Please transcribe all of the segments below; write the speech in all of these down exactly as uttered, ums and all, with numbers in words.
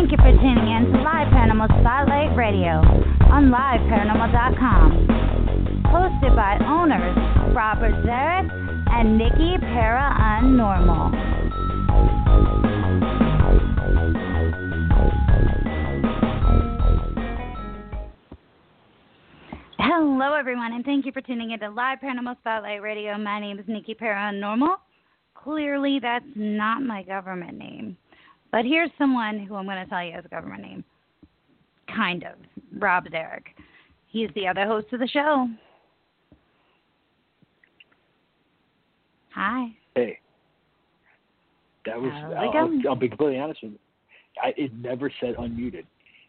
Thank you for tuning in to Live Paranormal Spotlight Radio on live paranormal dot com. Hosted by owners Robert Zarek and Nikki Paranormal. Hello, everyone, and thank you for tuning in to Live Paranormal Spotlight Radio. My name is Nikki Paranormal. Clearly, that's not my government name. But here's someone who I'm going to tell you has a government name. Kind of. Rob Zarek. He's the other host of the show. Hi. Hey. That was, I'll, I'll be completely honest with you. I, it never said unmuted.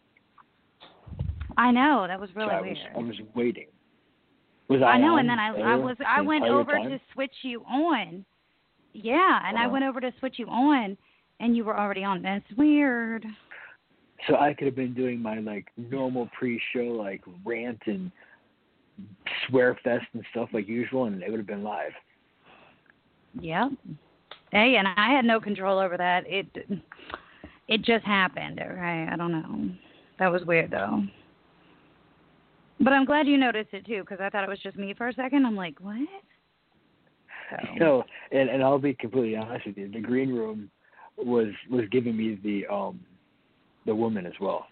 I know. That was really so I weird. Was, I was waiting. Was I I know, on and then I, I was I went over time? to switch you on. Yeah, and uh-huh. I went over to switch you on, and you were already on. That's weird. So I could have been doing my, like, normal pre-show, like, rant and swear fest and stuff like usual, and it would have been live. Yep. Hey, and I had no control over that. It it just happened, okay? I don't know. That was weird, though. But I'm glad you noticed it, too, because I thought it was just me for a second. I'm like, what? So. No, and, and I'll be completely honest with you. The green room was was giving me the um the woman as well.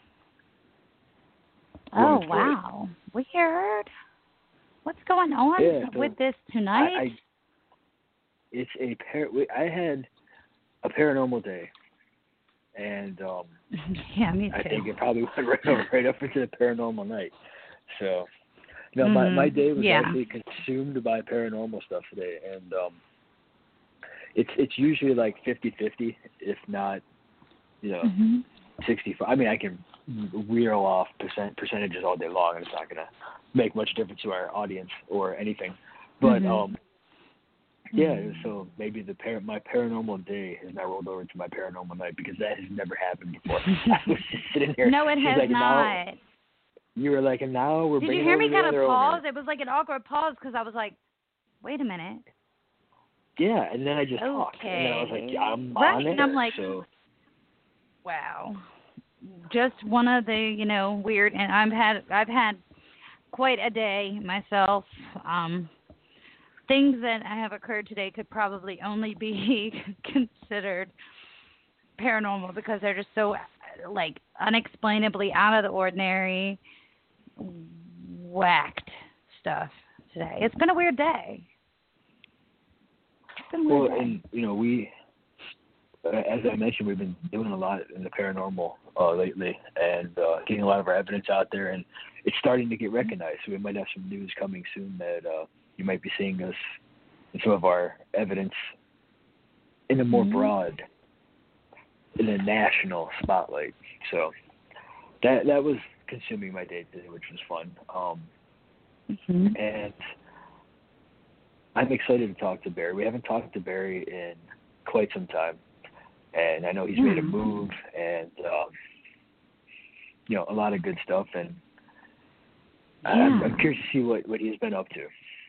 Oh, wow. Weird. What's going on yeah, so with this tonight? I, I, it's a par- I had a paranormal day, and um, yeah, me too. I think it probably went right, over, right up into the paranormal night. So, no, mm-hmm. my my day was yeah. actually consumed by paranormal stuff today, and um, it's it's usually like fifty-fifty, if not, you know, mm-hmm. sixty-five. I mean, I can reel off percent percentages all day long, and it's not gonna make much difference to our audience or anything. But mm-hmm. um, yeah, so maybe the par- my paranormal day has now rolled over to my paranormal night because that has never happened before. I was just sitting here. No, it has like, not. Now, you were like, and now we're Did bringing you hear me kind of pause? Owner. It was like an awkward pause because I was like, wait a minute. Yeah, and then I just okay. talked. And then I was like, yeah, I'm right. on it. And I'm like, so. wow. Just one of the, you know, weird, and I've had, I've had quite a day myself. Um, things that have occurred today could probably only be considered paranormal because they're just so, like, unexplainably out of the ordinary, whacked stuff today. It's been a weird day. It's been a weird well, day. and, you know, we, uh, as I mentioned, we've been doing a lot in the paranormal uh, lately and uh, getting a lot of our evidence out there, and it's starting to get recognized. So we might have some news coming soon that uh, you might be seeing us in some of our evidence in a more mm-hmm. broad, in a national spotlight. So that that was consuming my day today, which was fun. Um, mm-hmm. And I'm excited to talk to Barry. We haven't talked to Barry in quite some time, and I know he's mm-hmm. made a move and um, you know, a lot of good stuff. And yeah. I'm, I'm curious to see what, what he's been up to.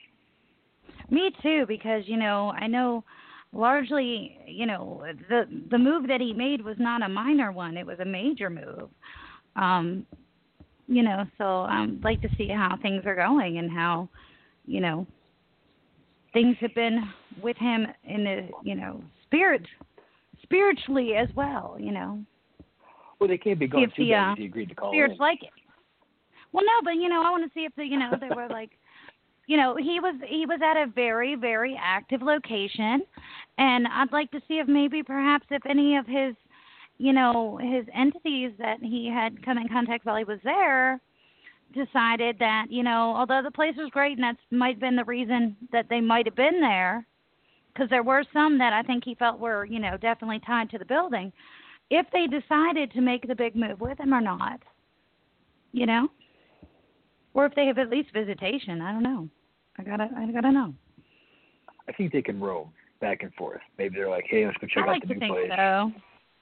Me too, because you know I know. Largely, you know, the the move that he made was not a minor one. It was a major move. Um, you know, so I'd like to see how things are going and how, you know, things have been with him in the, you know, spirit, spiritually as well, you know. Well, they can't be going if too the, bad uh, if he agreed to call spirits in. like it. Well, no, but, you know, I want to see if, the, you know, they were like, you know, he was he was at a very, very active location, and I'd like to see if maybe perhaps if any of his, you know, his entities that he had come in contact while he was there decided that, you know, although the place was great and that might have been the reason that they might have been there, because there were some that I think he felt were, you know, definitely tied to the building, if they decided to make the big move with him or not, you know, or if they have at least visitation. I don't know. I gotta, I gotta know. I think they can roam back and forth. Maybe they're like, hey, let's go check I like out the to new think place. So.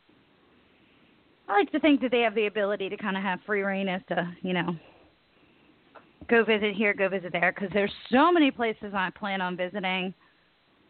I like to think that they have the ability to kind of have free reign as to, you know, go visit here, go visit there, because there's so many places I plan on visiting,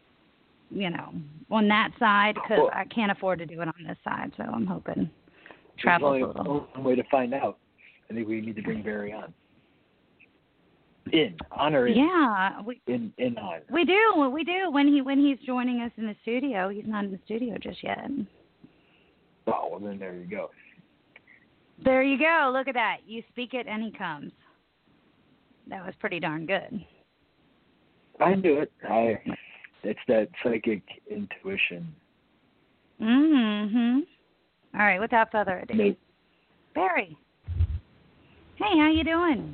you know, on that side, because well, I can't afford to do it on this side, so I'm hoping travels only, a little. only way to find out. I think we need to bring Barry on. In, on or in? Yeah, we in, in on. we do, we do. When he when he's joining us in the studio, he's not in the studio just yet. Oh, well then there you go. There you go. Look at that. You speak it, and he comes. That was pretty darn good. I knew it. I. It's that psychic intuition. Mm-hmm. All right. Without further ado, Maybe. Barry. Hey, how you doing?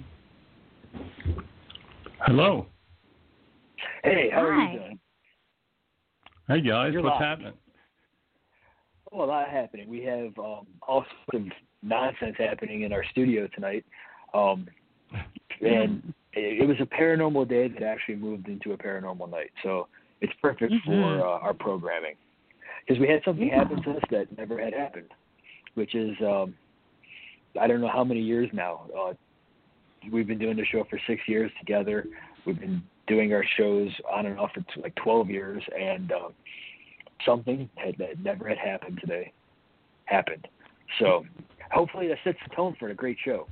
Hello. Hey, how Hi. are you doing? Hey guys, You're what's live. happening? Well, a lot happening. We have um, all sorts of nonsense happening in our studio tonight. Um, and it, it was a paranormal day that actually moved into a paranormal night. So it's perfect mm-hmm. for uh, our programming. Because we had something yeah. happen to us that never had happened, which is, um, I don't know how many years now. Uh, we've been doing the show for six years together. We've been doing our shows on and off for t- like twelve years, and uh, something had, that never had happened today happened. So hopefully that sets the tone for a great show.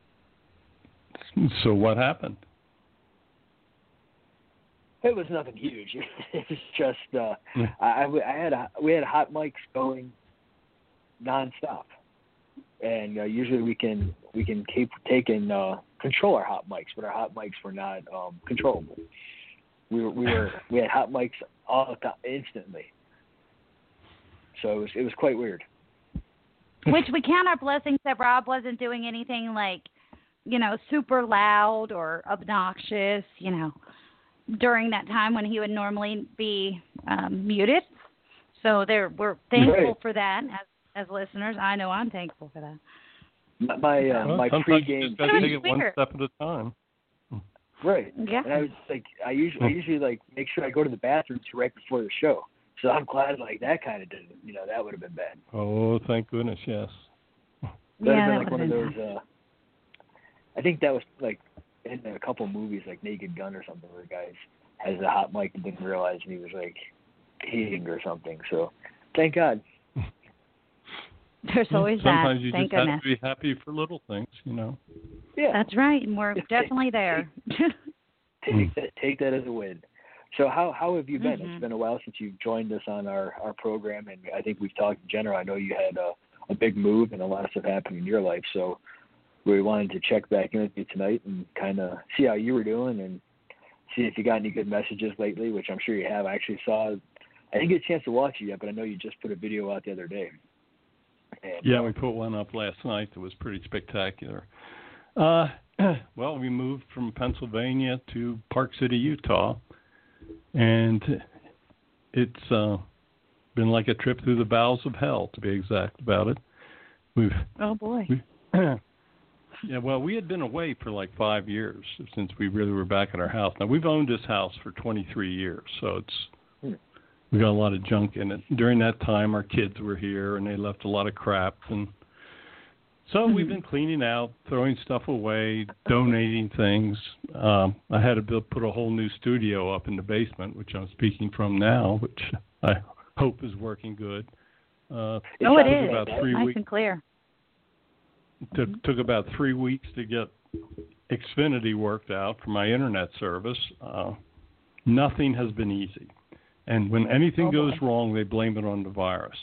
So what happened? It was nothing huge. It's just uh, I, I had a, we had hot mics going nonstop, and uh, usually we can we can keep take and uh, control our hot mics, but our hot mics were not um, controllable. We were we were we had hot mics all the time instantly, so it was it was quite weird. Which we count our blessings that Rob wasn't doing anything like, you know, super loud or obnoxious, you know, during that time when he would normally be um, muted. So there, we're thankful Right. for that as as listeners. I know I'm thankful for that. My my, uh, Well, my sometimes pregame. you just got to take it weird. one step at a time. Right. Yeah. And I was like, I usually, I usually like make sure I go to the bathroom too right before the show. So I'm glad like that kind of didn't, you know, that would have been bad. Oh, thank goodness, yes. That Yeah, would have been that like one of would've those. Uh, I think that was like in a couple movies, like Naked Gun or something, where the guy has a hot mic and didn't realize he was like peeing or something. So thank God. There's always Sometimes that. you Thank just goodness. have to be happy for little things, you know. Yeah. That's right, and we're definitely there. Take that, take that as a win. So how how have you been? Mhm. It's been a while since you've joined us on our, our program, and I think we've talked in general. I know you had a, a big move and a lot of stuff happened in your life, so we wanted to check back in with you tonight and kind of see how you were doing and see if you got any good messages lately, which I'm sure you have. I actually saw, I didn't get a chance to watch it yet, but I know you just put a video out the other day. And, Yeah, uh, we put one up last night that was pretty spectacular. Uh, well, we moved from Pennsylvania to Park City, Utah, and it's uh, been like a trip through the bowels of hell, to be exact about it. We've Oh boy. we, yeah, well, we had been away for like five years since we really were back at our house. Now we've owned this house for twenty-three years, so it's Hmm. we got a lot of junk in it. During that time, our kids were here, and they left a lot of crap, and so we've been cleaning out, throwing stuff away, donating things. Um, I had to build, put a whole new studio up in the basement, which I'm speaking from now, which I hope is working good. Uh, It Oh, it sounds is. about like three Nice weeks. and clear. Took, took about three weeks to get Xfinity worked out for my internet service. Uh, nothing has been easy. And when anything Oh, goes boy. wrong, they blame it on the virus.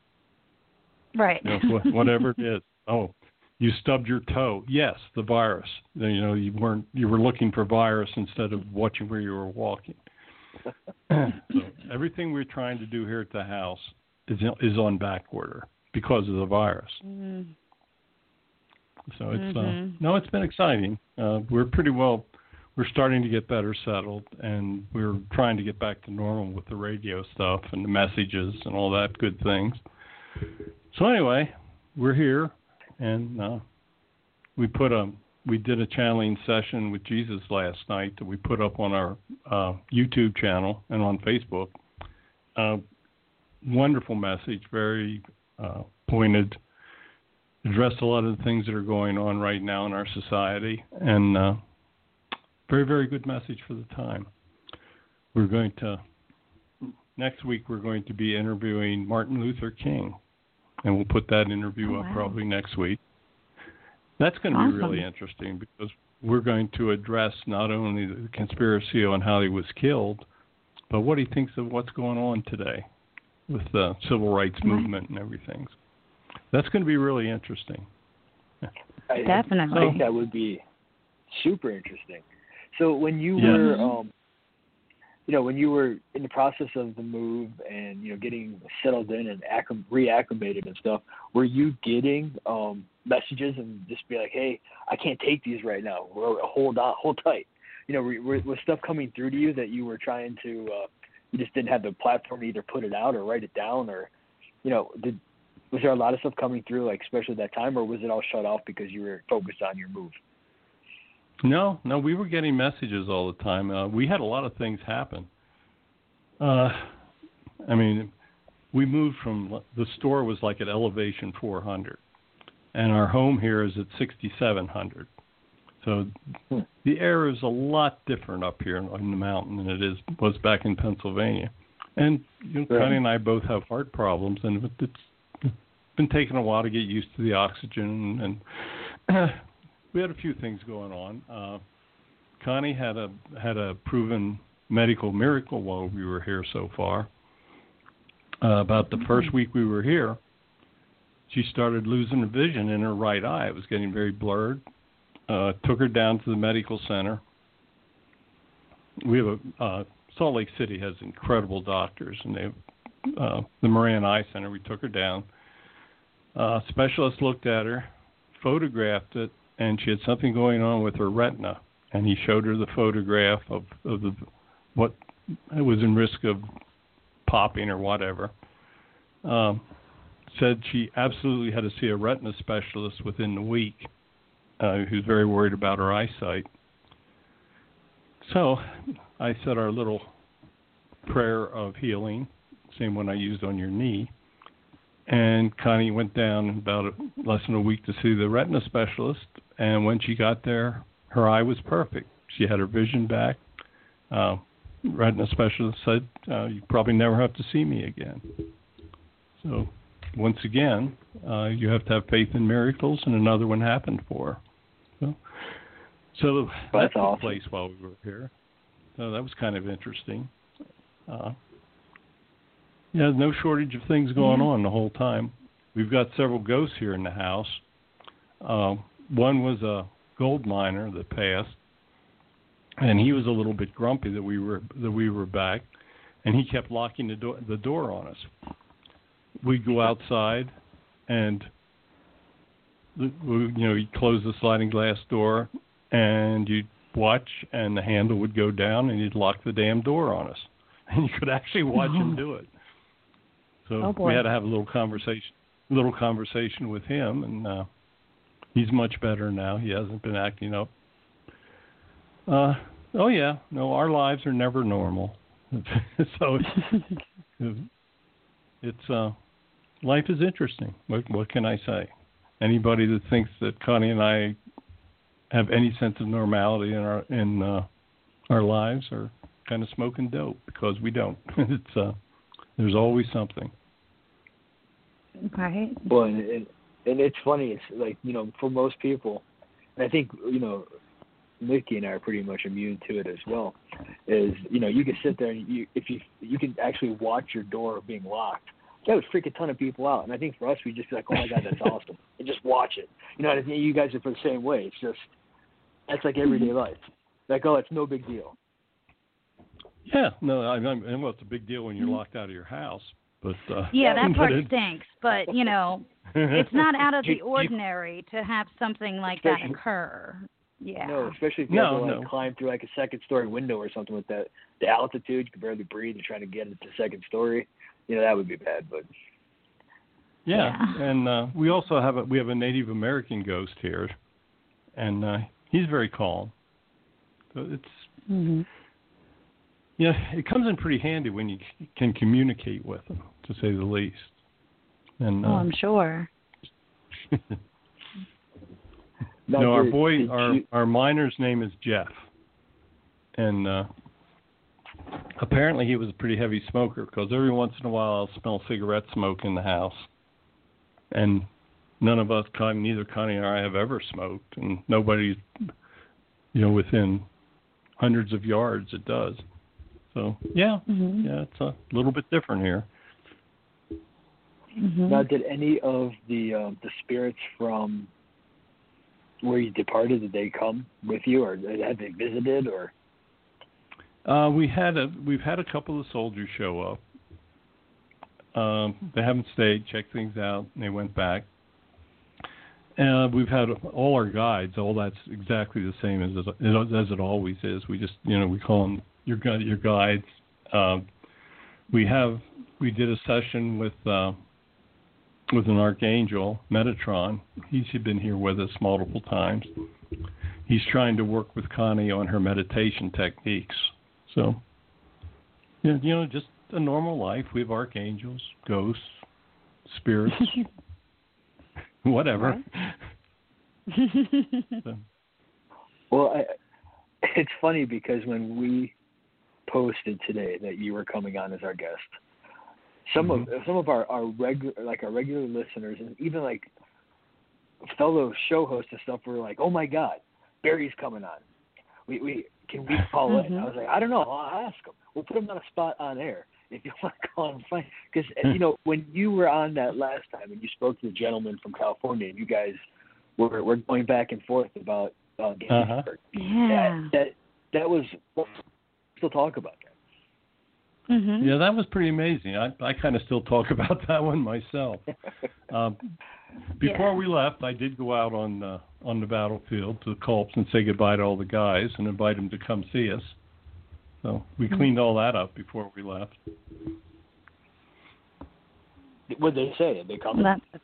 Right. You know, wh- whatever it is. Oh, you stubbed your toe. Yes, the virus. You know, you weren't. You were looking for virus instead of watching where you were walking. So everything we're trying to do here at the house is is on back order because of the virus. Mm. So it's uh, Mhm. no, it's been exciting. Uh, we're pretty well. We're starting to get better settled, and we're trying to get back to normal with the radio stuff and the messages and all that good things. So anyway, we're here, and uh, we put a we did a channeling session with Jesus last night that we put up on our uh, YouTube channel and on Facebook. Uh, wonderful message, very uh, pointed. Addressed a lot of the things that are going on right now in our society, and uh, very, very good message for the time. We're going to, next week, we're going to be interviewing Martin Luther King, and we'll put that interview oh, up wow. probably next week. That's going to awesome. be really interesting because we're going to address not only the conspiracy on how he was killed, but what he thinks of what's going on today with the civil rights right. movement and everything. That's going to be really interesting. I, Definitely. I think that would be super interesting. So when you yeah. were, um, you know, when you were in the process of the move and, you know, getting settled in and acclim- reacclimated and stuff, were you getting um, messages and just be like, hey, I can't take these right now. Hold on, hold tight. You know, were, was stuff coming through to you that you were trying to, uh, you just didn't have the platform to either put it out or write it down, or, you know, did was there a lot of stuff coming through, like especially at that time, or was it all shut off because you were focused on your move? No, no, we were getting messages all the time. Uh, we had a lot of things happen. Uh, I mean, we moved from, the store was like at elevation four hundred, and our home here is at sixty-seven hundred. So hmm. the air is a lot different up here in the mountain than it is was back in Pennsylvania. And you know, right. Connie and I both have heart problems, and it's been taking a while to get used to the oxygen, and, and we had a few things going on. Uh, Connie had a had a proven medical miracle while we were here so far. Uh, about the first week we were here, she started losing her vision in her right eye. It was getting very blurred. Uh, took her down to the medical center. We have a uh, Salt Lake City has incredible doctors, and they uh, the Moran Eye Center. We took her down. Uh, specialist looked at her, photographed it, and she had something going on with her retina. And he showed her the photograph of, of the what it was in risk of popping or whatever. Um, said she absolutely had to see a retina specialist within the week, uh, who's very worried about her eyesight. So I said our little prayer of healing, same one I used on your knee. And Connie went down about a, less than a week to see the retina specialist. And when she got there, her eye was perfect. She had her vision back. Uh, retina specialist said, uh, you probably never have to see me again. So once again, uh, you have to have faith in miracles, and another one happened for her. So, so that that's took awesome. place while we were here. So that was kind of interesting. Uh, yeah, no shortage of things going yeah. on the whole time. We've got several ghosts here in the house. Uh, one was a gold miner that passed, and he was a little bit grumpy that we were that we were back, and he kept locking the door the door on us. We'd go outside, and we, you know, he'd close the sliding glass door, and you'd watch, and the handle would go down, and he'd lock the damn door on us, and you could actually watch oh. him do it. So oh, we had to have a little conversation, little conversation with him, and uh, he's much better now. He hasn't been acting up. Uh, oh yeah, no, our lives are never normal. So it's uh, life is interesting. What, what can I say? Anybody that thinks that Connie and I have any sense of normality in our in uh, our lives are kind of smoking dope, because we don't. It's uh, there's always something. Right. Well, and, and and it's funny. It's like, you know, for most people, and I think, you know, Mickey and I are pretty much immune to it as well. Is, you know, you can sit there and you if you you can actually watch your door being locked. That would freak a ton of people out. And I think for us, we just be like, oh my God, that's awesome, and just watch it. You know, and I think you guys are the same way. It's just that's like everyday life. Like, oh, it's no big deal. Yeah, no, I, I, well, it's a big deal when you're locked out of your house, but uh, yeah, that part it, stinks. But you know, it's not out of the ordinary to have something like that occur. Yeah. No, especially if you no, have to like no. climb through like a second story window or something with that. The altitude, you can barely breathe. You're trying to get into the second story. You know, that would be bad. But yeah, yeah. and uh, we also have a we have a Native American ghost here, and uh, he's very calm. So it's. Mm-hmm. Yeah, it comes in pretty handy when you can communicate with them, to say the least. And, uh, oh, I'm sure. no, our boy, our our miner's name is Jeff, and uh, apparently he was a pretty heavy smoker, because every once in a while I'll smell cigarette smoke in the house. and none of us, neither Connie or I, have ever smoked, and nobody, you know, within hundreds of yards it does. So yeah, mm-hmm. yeah, it's a little bit different here. Mm-hmm. Now, did any of the uh, the spirits from where you departed, did they come with you, or had they visited, or? Uh, we had a we've had a couple of soldiers show up. Um, they haven't stayed, checked things out, and they went back. Uh, we've had all our guides. All that's exactly the same as it, as it always is. We just, you know, we call them your your guides. Uh, we have we did a session with uh, with an archangel, Metatron. He's been here with us multiple times. He's trying to work with Connie on her meditation techniques. So, you know, just a normal life. We have archangels, ghosts, spirits. Whatever. So. Well, I, it's funny because when we posted today that you were coming on as our guest, some mm-hmm. of some of our, our regular like our regular listeners and even like fellow show hosts and stuff were like, "Oh my God, Barry's coming on. We we can we call mm-hmm. in?" I was like, "I don't know. I'll ask him. We'll put him on a spot on air." If you want to call him, fine. Because, you know, when you were on that last time and you spoke to the gentleman from California and you guys were, were going back and forth about uh, Gettysburg, uh-huh. yeah. that, that, that was, we'll still talk about that. Mm-hmm. Yeah, that was pretty amazing. I, I kind of still talk about that one myself. um, before yeah. we left, I did go out on, uh, on the battlefield to the Culps and say goodbye to all the guys and invite them to come see us. So we cleaned all that up before we left. What did they say? Did they come?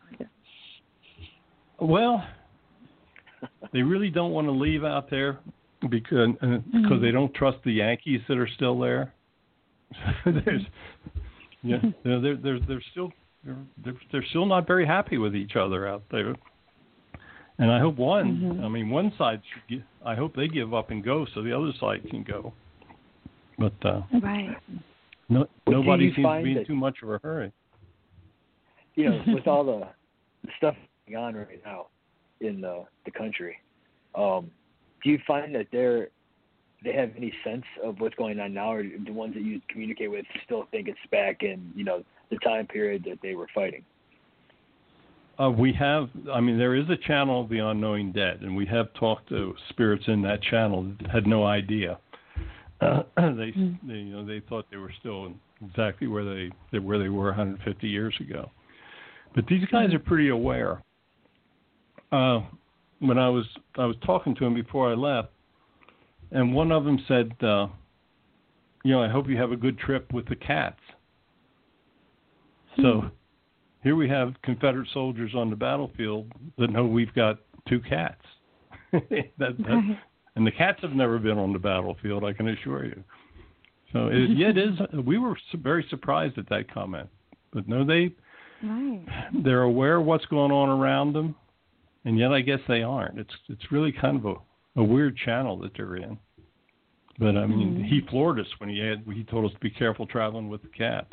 Well, they really don't want to leave out there because uh, mm-hmm. because they don't trust the Yankees that are still there. There's, yeah, they're they're they're still they're they're still not very happy with each other out there. And I hope one, mm-hmm. I mean, one side should get, I hope they give up and go so the other side can go. But uh, right. no, nobody seems to be in too much of a hurry. You know, with all the, the stuff going on right now in the, the country, um, do you find that they're they have any sense of what's going on now, or the ones that you communicate with still think it's back in, you know, the time period that they were fighting? Uh, we have, I mean, there is a channel of the Unknowing Dead, and we have talked to spirits in that channel that had no idea. Uh, they, mm. they, you know, they thought they were still exactly where they, they where they were one hundred fifty years ago. But these guys are pretty aware. Uh, when I was I was talking to them before I left, and one of them said, uh, "You know, I hope you have a good trip with the cats." Mm. So here we have Confederate soldiers on the battlefield that know we've got two cats. that, that, And the cats have never been on the battlefield, I can assure you. So, it, yeah, it is. We were very surprised at that comment. But no, they, right. they're aware of what's going on around them, and yet I guess they aren't. It's it's really kind of a, a weird channel that they're in. But, I mean, mm-hmm. he floored us when he had, he told us to be careful traveling with the cats.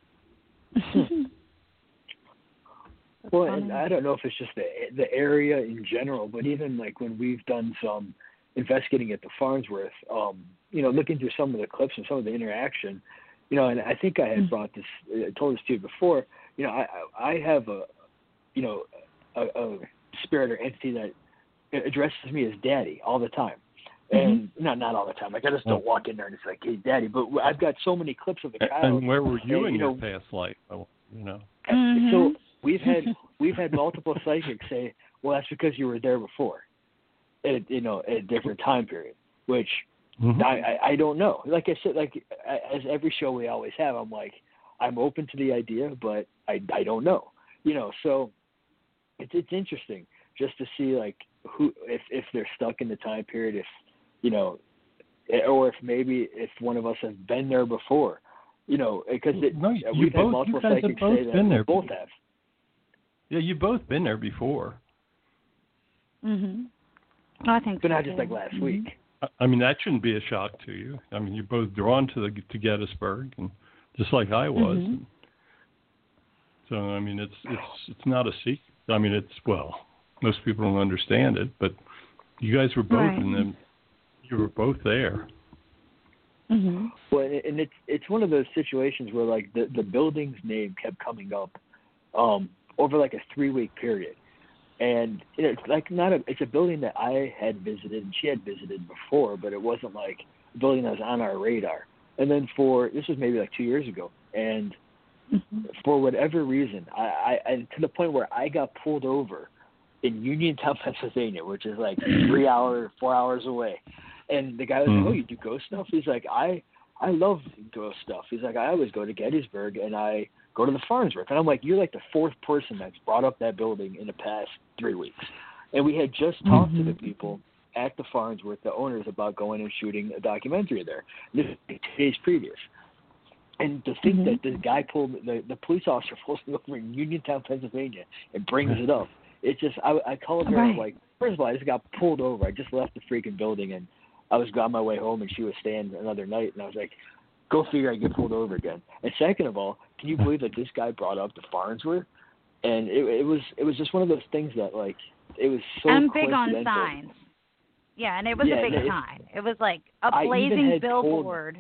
Well, and I don't know if it's just the the area in general, but even like when we've done some investigating at the Farnsworth, um, you know, looking through some of the clips and some of the interaction, you know, and I think I had brought this, I told this to you before, you know, I I have a, you know, a, a spirit or entity that addresses me as Daddy all the time. And mm-hmm. not not all the time. Like I just don't walk in there and it's like, hey, Daddy. But I've got so many clips of the child. And where were you and, in you your know, past life? You know. Mm-hmm. So we've had we've had multiple psychics say, well, that's because you were there before, at, you know, at a different time period. Which mm-hmm. I, I I don't know. Like I said, like as every show we always have, I'm like, I'm open to the idea, but I I don't know. You know, so it's it's interesting just to see like who if if they're stuck in the time period, if you know, or if maybe if one of us has been there before, you know, because it, no, we've both, had multiple you guys psychics have both say that been there we both before. have. Yeah, you've both been there before. Mhm. I think. But so not just too. like last mm-hmm. week. I mean, that shouldn't be a shock to you. I mean, you're both drawn to the to Gettysburg, and just like I was. Mm-hmm. So I mean, it's it's it's not a secret. I mean, it's well, most people don't understand it, but you guys were both Right. in them. You were both there. Mm-hmm. Well, and and it's it's one of those situations where like the the building's name kept coming up um, over like a three week period, and it's like not a it's a building that I had visited and she had visited before, but it wasn't like a building that was on our radar. And then for this was maybe like two years ago, and Mm-hmm. for whatever reason, I, I, I to the point where I got pulled over in Uniontown, Pennsylvania, which is like three hours, four hours away. And the guy was Mm-hmm. like, "Oh, you do ghost stuff?" He's like, "I, I love ghost stuff." He's like, "I always go to Gettysburg and I go to the Farnsworth." And I'm like, "You're like the fourth person that's brought up that building in the past three weeks." And we had just talked Mm-hmm. to the people at the Farnsworth, the owners, about going and shooting a documentary there. This is two days previous. And to think Mhm. that this guy pulled, the, the police officer pulls me over in Uniontown, Pennsylvania, and brings it up. It's just, I, I called her, Right. I'm like, first of all, I just got pulled over. I just left the freaking building, and I was on my way home, and she was staying another night. And I was like, go figure I get pulled over again. And second of all, can you believe that this guy brought up the Farnsworth? And it, it was it was just one of those things that, like, it was so I'm big on coincidental. signs. Yeah, and it was Yeah, a big and it- sign. It was like a I even blazing had told- billboard.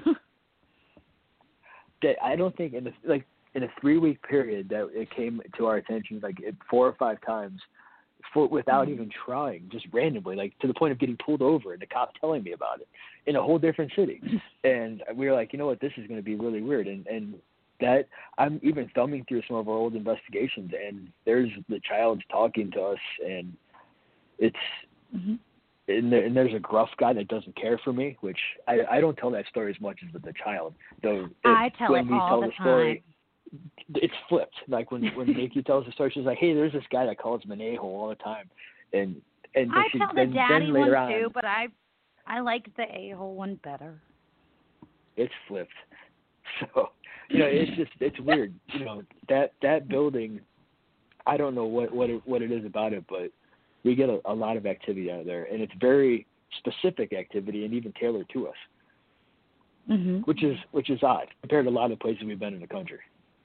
That I don't think in the like in a three week period that it came to our attention like it, four or five times, for without Mhm. even trying, just randomly, like to the point of getting pulled over and the cop telling me about it in a whole different city, and we were like, you know what, this is going to be really weird, and and that I'm even thumbing through some of our old investigations, and there's the child talking to us, and it's. Mm-hmm. And, there, and there's a gruff guy that doesn't care for me, which I, I don't tell that story as much as with the child. Though it, I tell when it we all tell the the story, time. it's flipped. Like when when Nikki tells the story, she's like, "Hey, there's this guy that calls him an a-hole all the time," and and I she, tell the then, daddy then later one on, too, but I I like the a-hole one better. it's flipped. So you know, it's just it's weird. You know that that building, I don't know what what it, what it is about it, but we get a, a lot of activity out of there, and it's very specific activity and even tailored to us, Mm-hmm. which is which is odd compared to a lot of places we've been in the country.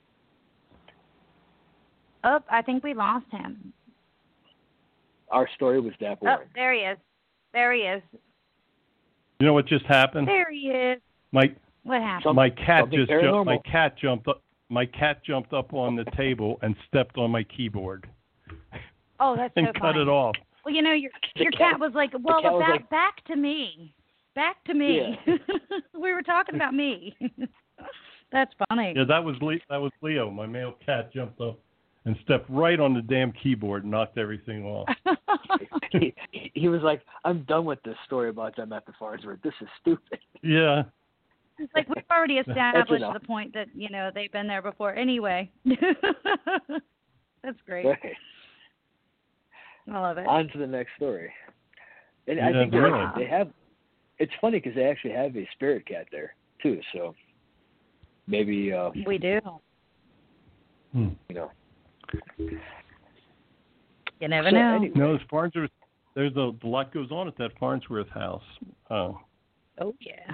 Oh, I think we lost him. Our story was that Oh, boring. there he is. There he is. You know what just happened? There he is. My What happened? Some- my cat something just jumped, paranormal. my cat jumped up my cat jumped up on the table and stepped on my keyboard Oh, that's and so cut funny. it off. Well, you know, your The your cat- cat was like, well, cat was about like- back to me, back to me. We were talking about me. That's funny. Yeah, that was Le- that was Leo. My male cat jumped up and stepped right on the damn keyboard and knocked everything off. he, he was like, "I'm done with this story about them at the Farnsworth. This is stupid." Yeah. It's like we've already established enough. the point that you know they've been there before. Anyway, that's great. Right. I love it. On to the next story. And I Yeah, think they, really. they have. It's funny because they actually have a spirit cat there too. So maybe uh, We do. Hmm. you know. You never So know. anyway, No, this Farnsworth. There's a, a lot goes on at that Farnsworth house. Uh, Oh yeah.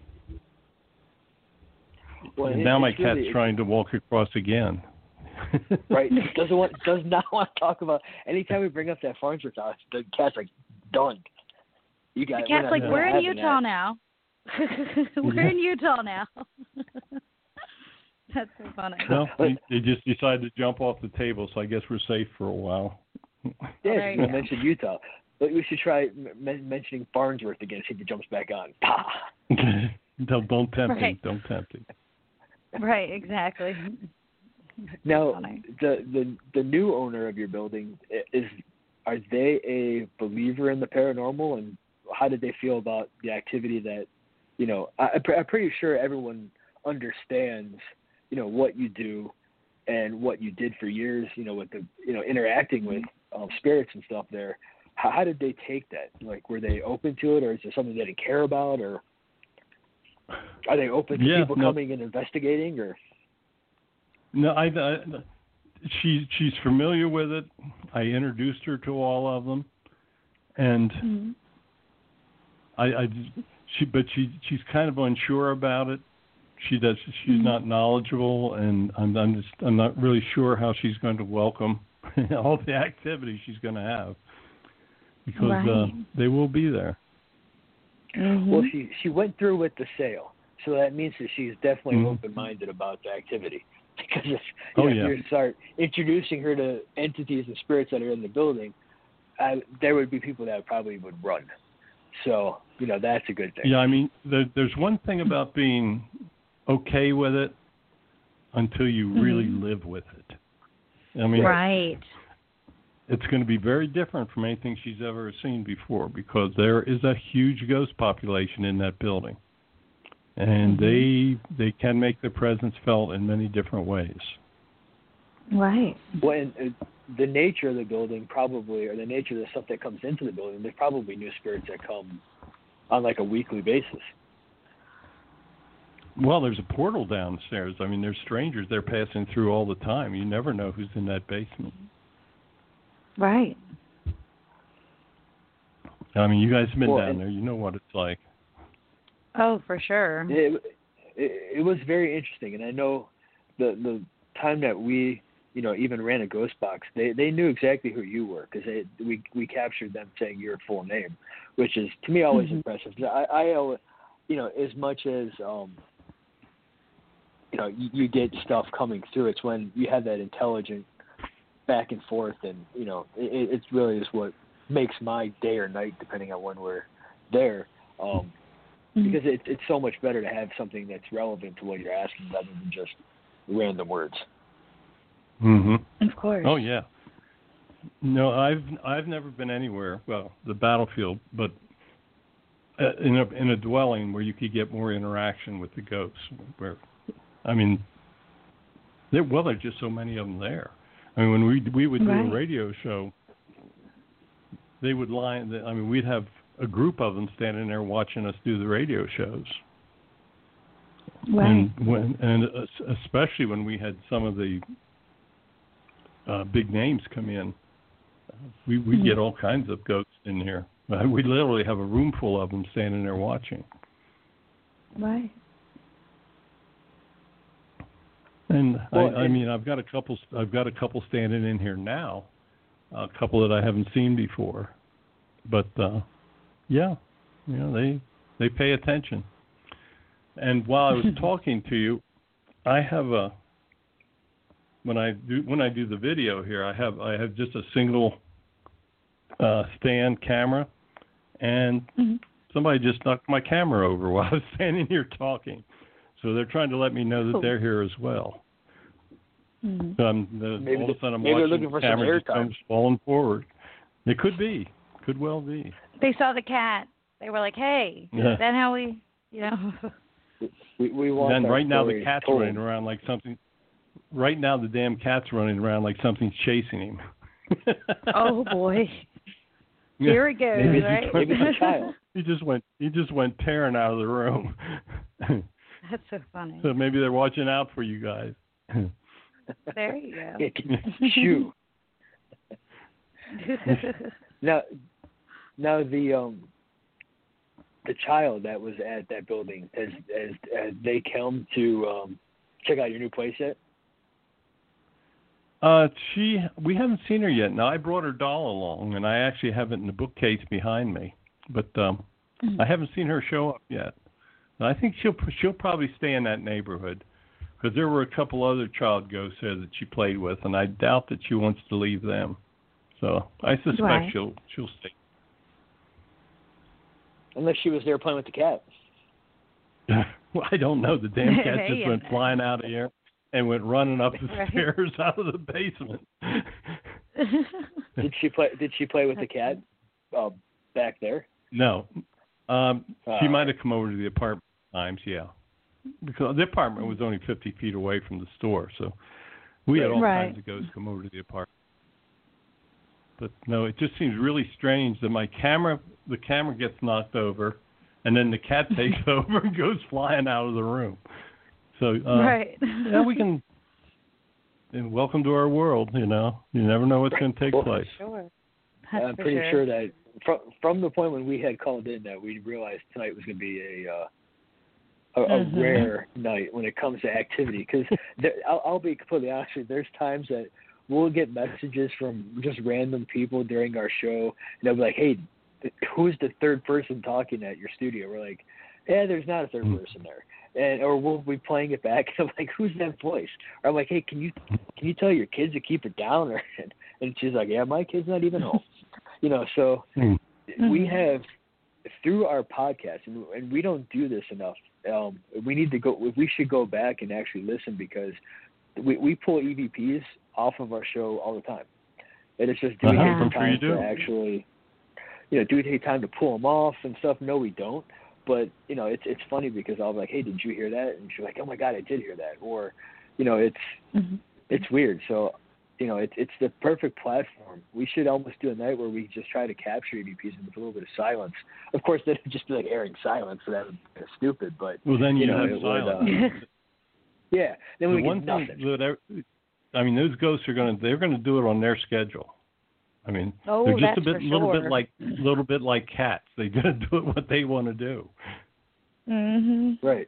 well, and it- now my it's cat's really- trying to walk across again. Right, doesn't want, does not want to talk about. Anytime we bring up that Farnsworth house, the cat's like, done. You got The it. cat's like, not we're in having Utah that." now. We're in Utah now. That's so funny. No, they, they just decided to jump off the table, so I guess we're safe for a while. Yeah, There you you go. mentioned Utah. But we should try m- mentioning Farnsworth again, see if he jumps back on. Pah! don't, don't tempt him. Right. Don't tempt him. Right, exactly. Now, Funny. the, the the new owner of your building i- is are they a believer in the paranormal, and how did they feel about the activity that, you know, I, I'm pre- I'm pretty sure everyone understands, you know, what you do and what you did for years, you know, with the, you know, interacting with um, spirits and stuff there. How, how did they take that? Like, were they open to it, or is it something they didn't care about, or are they open to Yeah, people no. coming and investigating, or? No, I, I she she's familiar with it. I introduced her to all of them, and Mm-hmm. I, I she but she she's kind of unsure about it. she does. She's mm-hmm. not knowledgeable, and I'm, I'm just I'm not really sure how she's going to welcome all the activities she's going to have, because right. uh, they will be there. Mm-hmm. Well, she she went through with the sale, so that means that she's definitely mm-hmm. open-minded about the activity. Because if, oh, know, yeah. if you start introducing her to entities and spirits that are in the building, I, there would be people that probably would run. So, you know, that's a good thing. Yeah, I mean, there, there's one thing about being okay with it until you mm-hmm. really live with it. I mean, right. It's going to be very different from anything she's ever seen before, because there is a huge ghost population in that building. And mm-hmm. they they can make their presence felt in many different ways. Right. Well, and, and the nature of the building probably, or the nature of the stuff that comes into the building, there's probably new spirits that come on like a weekly basis. Well, there's a portal downstairs. I mean, there's strangers they're passing through all the time. You never know who's in that basement. Right. I mean, you guys have been well, down and, there. You know what it's like. Oh, for sure. It, it, it was very interesting, and I know the the time that we, you know, even ran a ghost box, they they knew exactly who you were, because we we captured them saying your full name, which is to me always mm-hmm. impressive. I, I always, you know, as much as um, you know, you, you get stuff coming through, it's when you have that intelligent back and forth, and you know, it, it's really is what makes my day or night, depending on when we're there. Um, Mm-hmm. Because it, it's so much better to have something that's relevant to what you're asking rather than just random words. Mm-hmm. Of course. Oh yeah. No, I've I've never been anywhere. Well, the battlefield, but uh, in a in a dwelling where you could get more interaction with the ghosts. Where, I mean, there well, there's just so many of them there. I mean, when we we would do right. a radio show, they would line. I mean, we'd have a group of them standing there watching us do the radio shows. Right. And when, and especially when we had some of the uh, big names come in, we we mm-hmm. get all kinds of ghosts in here. We literally have a room full of them standing there watching. Right. And well, I, I mean, I've got a couple. I've got a couple standing in here now, a couple that I haven't seen before, but. Uh, Yeah, you know, they they pay attention. And while I was talking to you, I have a when I do when I do the video here, I have I have just a single uh, stand camera, and mm-hmm. somebody just knocked my camera over while I was standing here talking. So they're trying to let me know that they're here as well. Mm-hmm. So I'm, the, all of a sudden I'm watching the camera just comes falling forward. It could be, could well be. They saw the cat. They were like, "Hey, yeah. is that how we, you know?" we we want. And right now the cat's told. running around like something. Right now the damn cat's running around like something's chasing him. Oh boy! Here it goes. Maybe, right? maybe it's a child. He just went. He just went tearing out of the room. That's so funny. So maybe they're watching out for you guys. There you go. Shoo. Now. Now the um the child that was at that building, has has, has they come to um, check out your new place yet? Uh, she we haven't seen her yet. Now I brought her doll along, and I actually have it in the bookcase behind me, but um, mm-hmm. I haven't seen her show up yet. And I think she'll she'll probably stay in that neighborhood, because there were a couple other child ghosts there that she played with, and I doubt that she wants to leave them. So I suspect right. she'll she'll stay. Unless she was there playing with the cat. Well, I don't know. The damn cat Hey, just went flying out of here and went running up the right. stairs out of the basement. Did she play? Did she play with the cat uh, back there? No. Um, uh, she might have come over to the apartment times, yeah. Because the apartment was only fifty feet away from the store, so we had all right. kinds of ghosts come over to the apartment. But no, it just seems really strange that my camera, the camera gets knocked over, and then the cat takes over and goes flying out of the room. So, uh, right. yeah, we can. And welcome to our world. You know, you never know what's going to take well, place. Sure. I'm pretty sure. sure that from from the point when we had called in that we realized tonight was going to be a uh, a, mm-hmm. a rare night when it comes to activity. Because I'll, I'll be completely honest with you, there's times that we'll get messages from just random people during our show, and they'll be like, hey, who's the third person talking at your studio? We're like, yeah, there's not a third person there. And or we'll be playing it back, and I'm like, who's that voice? Or I'm like, hey, can you can you tell your kids to keep it down? Or, and she's like, yeah, my kid's not even home. You know, so mm-hmm. we have, through our podcast, and, and we don't do this enough, um, we need to go, we should go back and actually listen, because we, we pull E V Ps off of our show all the time. And it's just, do we uh-huh. take time sure to actually, you know, do we take time to pull them off and stuff? No, we don't. But, you know, it's it's funny because I'll be like, hey, did you hear that? And she's like, oh, my God, I did hear that. Or, you know, it's mm-hmm. it's weird. So, you know, it's it's the perfect platform. We should almost do a night where we just try to capture E V Ps with a little bit of silence. Of course, then it'd just be like airing silence, so that would be stupid. But, well, then you, you know, have it silence. would, uh, yeah, then the we one get thing nothing. that I, I mean, those ghosts are going to they're going to do it on their schedule. I mean, oh, they're just that's a bit, for little sure. bit like, little bit like cats. They're going to do it what they want to do. Mm-hmm. Right.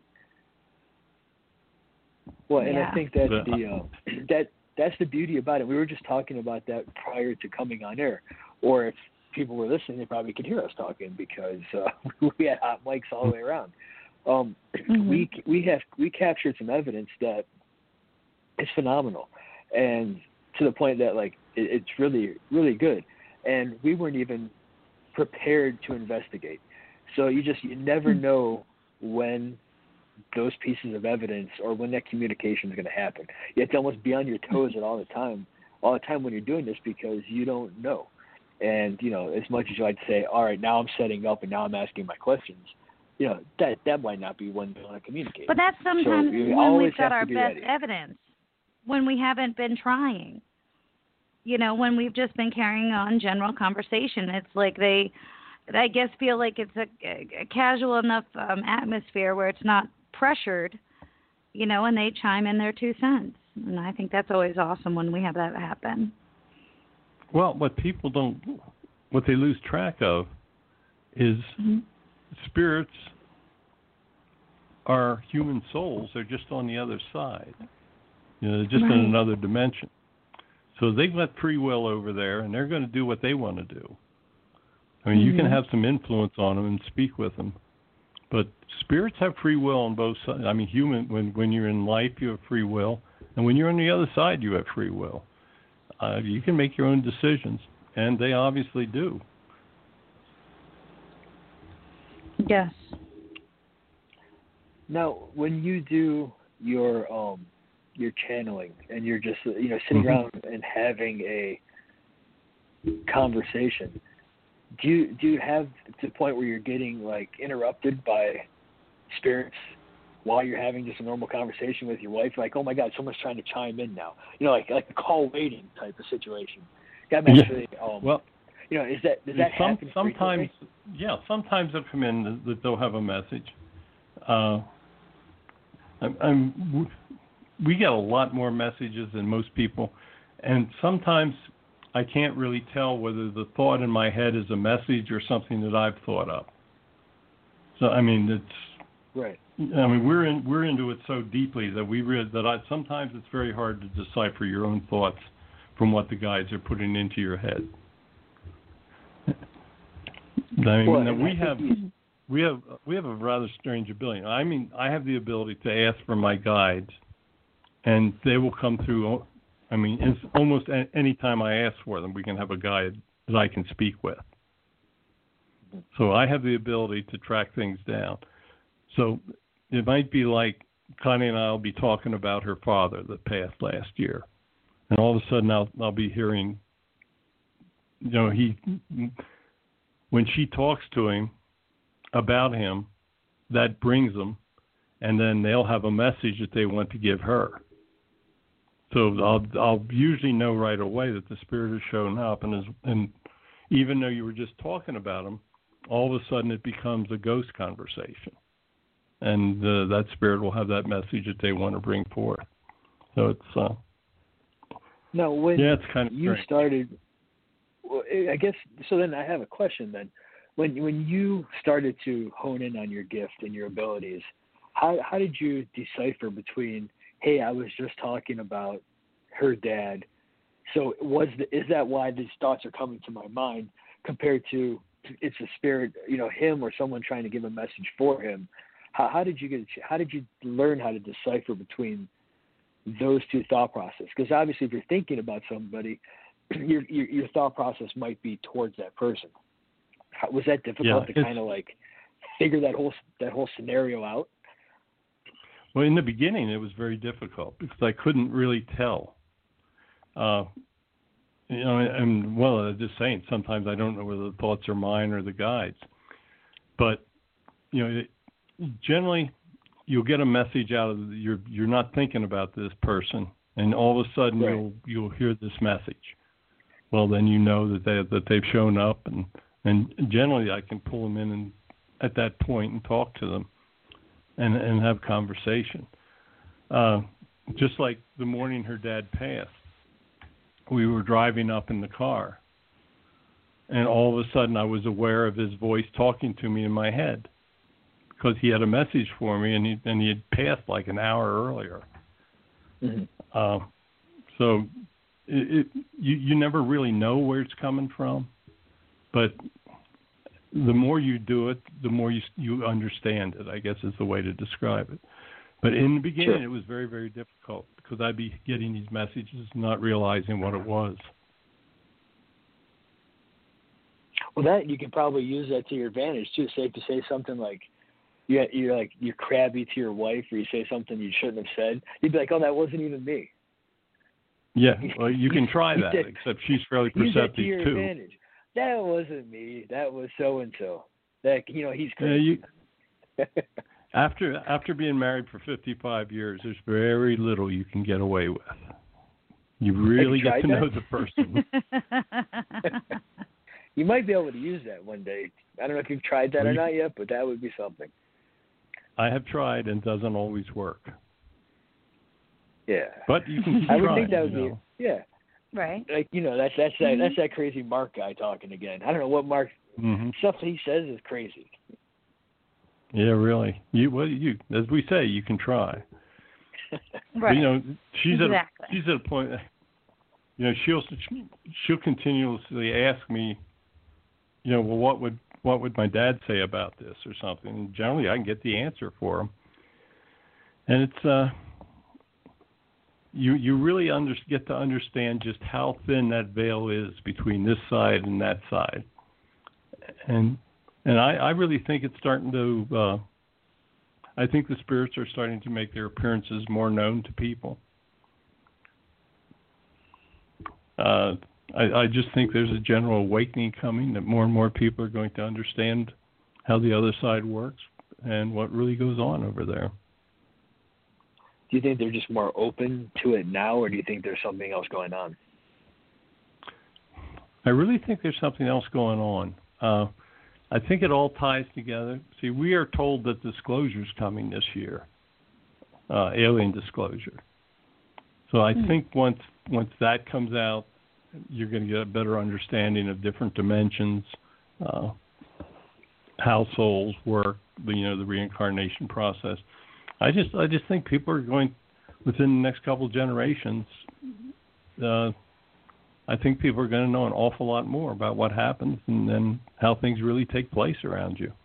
Well, and yeah. I think that's But, the uh, that that's the beauty about it. We were just talking about that prior to coming on air, or if people were listening, they probably could hear us talking because uh, we had hot mics all the way around. Um, mm-hmm. We we have we captured some evidence that is phenomenal, and to the point that like it, it's really really good, and we weren't even prepared to investigate. So you just you never mm-hmm. know when those pieces of evidence or when that communication is going to happen. You have to almost be on your toes at all the time, all the time when you're doing this, because you don't know. And, you know, as much as you like to say, all right, now I'm setting up and now I'm asking my questions, you know, that that might not be when you want to communicate. But that's sometimes so you when we've have got to our be best ready. evidence, when we haven't been trying. You know, when we've just been carrying on general conversation, it's like they, I guess, feel like it's a, a casual enough um, atmosphere where it's not pressured, you know, and they chime in their two cents. And I think that's always awesome when we have that happen. Well, what people don't, what they lose track of is mm-hmm. spirits are human souls. They're just on the other side. You know, they're just right. in another dimension. So they've got free will over there, and they're going to do what they want to do. I mean, mm-hmm. you can have some influence on them and speak with them, but spirits have free will on both sides. I mean, human when when you're in life, you have free will, and when you're on the other side, you have free will. Uh, you can make your own decisions, and they obviously do. Yes. Now, when you do your um your channeling and you're just you know sitting mm-hmm. around and having a conversation, do you do you have to the point where you're getting like interrupted by spirits while you're having just a normal conversation with your wife? Like, oh my God, someone's trying to chime in now. You know, like like a call waiting type of situation. I'm actually, yeah. um, well, you know, is that does that some, happen sometimes? frequently? Yeah, sometimes they'll come in that they'll have a message. Uh, I'm, I'm, we get a lot more messages than most people, and sometimes I can't really tell whether the thought in my head is a message or something that I've thought up. So I mean, it's right. I mean, we're in we're into it so deeply that we re- that I, sometimes it's very hard to decipher your own thoughts from what the guides are putting into your head. I mean, well, we I have we have we have a rather strange ability. I mean, I have the ability to ask for my guides, and they will come through. I mean, it's almost any time I ask for them, we can have a guide that I can speak with. So I have the ability to track things down. So it might be like Connie and I will be talking about her father that passed last year, and all of a sudden I'll I'll be hearing, you know, he when she talks to him about him, that brings them, and then they'll have a message that they want to give her. So I'll I'll usually know right away that the spirit has shown up, and is, and even though you were just talking about him, all of a sudden it becomes a ghost conversation, and uh, that spirit will have that message that they want to bring forth. So it's uh, no when yeah, it's kind of you strange. started. Well, I guess so. Then I have a question. Then, when when you started to hone in on your gift and your abilities, how how did you decipher between, hey, I was just talking about her dad, so was the, is that why these thoughts are coming to my mind, compared to it's a spirit, you know, him or someone trying to give a message for him? How, how did you get? How did you learn how to decipher between those two thought processes? Because obviously, if you're thinking about somebody, your your, your thought process might be towards that person. How, was that difficult yeah, to kind of like figure that whole that whole scenario out? Well, in the beginning, it was very difficult because I couldn't really tell. Uh, you know, and well, I'm just saying, sometimes I don't know whether the thoughts are mine or the guide's. But you know, it, generally, you'll get a message out of the, you're you're not thinking about this person, and all of a sudden right. you'll you'll hear this message. Well, then you know that they that they've shown up, and and generally I can pull them in and at that point and talk to them, and and have conversation. Uh, just like the morning her dad passed, we were driving up in the car, and all of a sudden I was aware of his voice talking to me in my head, because he had a message for me, and he and he had passed like an hour earlier. Mm-hmm. Uh, so it, it you you never really know where it's coming from, but the more you do it, the more you you understand it, I guess is the way to describe it. But in the beginning, Sure. it was very, very difficult because I'd be getting these messages, not realizing what it was. Well, that you can probably use that to your advantage too. Safe to say something like, you you're like you're crabby to your wife, or you say something you shouldn't have said. You'd be like, "Oh, that wasn't even me." Yeah, well, you can try that, did, except she's fairly use perceptive that to your too. advantage. That wasn't me. That was so and so. That you know he's Yeah, crazy. you, after after being married for fifty-five years, there's very little you can get away with. You really you get to that? know the person. You might be able to use that one day. I don't know if you've tried that well, or you, not yet, but that would be something. I have tried, and it doesn't always work. Yeah, but you can. I would try, think that would you know. be yeah. Right. Like you know, that's that's Mm-hmm. that that's that crazy Mark guy talking again. I don't know what Mark Mm-hmm. stuff he says is crazy. Yeah, really. You well, you as we say, you can try. Right. But, you know, she's exactly. at a, she's at a point. You know, she'll she'll continuously ask me, you know, well, what would what would my dad say about this or something? And generally, I can get the answer for him. And it's uh, you you really under, get to understand just how thin that veil is between this side and that side. And and I, I really think it's starting to. Uh, I think the spirits are starting to make their appearances more known to people. Uh, I, I just think there's a general awakening coming, that more and more people are going to understand how the other side works and what really goes on over there. Do you think they're just more open to it now, or do you think there's something else going on? I really think there's something else going on. Uh, I think it all ties together. See, we are told that disclosure's coming this year, uh, alien disclosure. So I mm-hmm. think once once that comes out, you're going to get a better understanding of different dimensions, uh, how souls work, you know, the reincarnation process. I just I just think people are going, within the next couple of generations, uh, I think people are going to know an awful lot more about what happens and then how things really take place around you.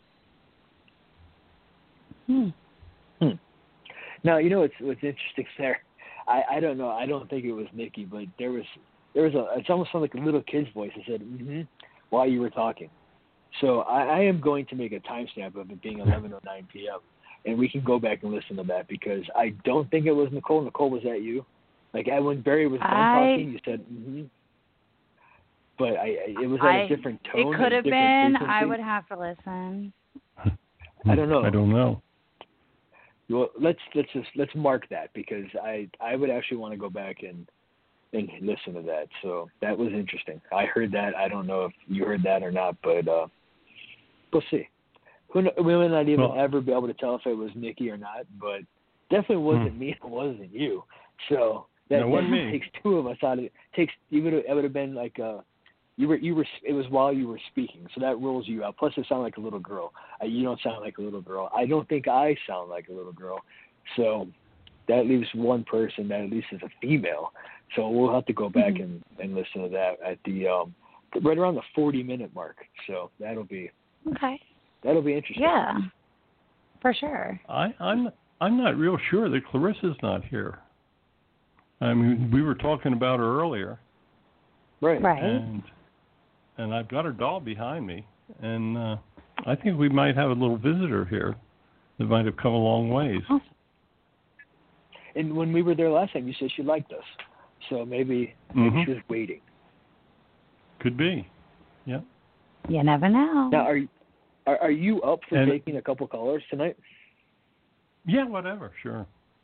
Hmm. Hmm. Now, you know what's what's interesting there. I, I don't know. I don't think it was Nikki, but there was there was a. It's almost like a little kid's voice that said, "Mm-hmm," while you were talking. So I, I am going to make a timestamp of it being eleven oh nine p.m. and we can go back and listen to that, because I don't think it was Nicole. Nicole, was that you? Like when Barry was done I... talking, you said, "Mm-hmm." But I, it was at I, a different tone. It could have been. Frequency. I would have to listen. I don't know. I don't know. Well, let's let's just let's mark that, because I I would actually want to go back and and listen to that. So that was interesting. I heard that. I don't know if you heard that or not, but uh, we'll see. Who know, we may not even well, ever be able to tell if it was Nikki or not, but definitely wasn't hmm. me. It wasn't you. So that, no, that me. takes two of us out of it. Takes you would it would have been like uh You were you were it was while you were speaking, so that rules you out. Plus, it sounded like a little girl. Uh, you don't sound like a little girl. I don't think I sound like a little girl. So that leaves one person that at least is a female. So we'll have to go back mm-hmm. and, and listen to that at the um, right around the forty minute mark. So that'll be okay. That'll be interesting. Yeah, for sure. I, I'm I'm not real sure that Clarissa's not here. I mean, we were talking about her earlier. Right. Right. And and I've got her doll behind me, and uh, I think we might have a little visitor here that might have come a long ways. Awesome. And when we were there last time, you said she liked us, so maybe, maybe mm-hmm. she was waiting. Could be. Yeah. You never know. Now, are are, are you up for and, taking a couple callers tonight? Yeah, whatever. Sure.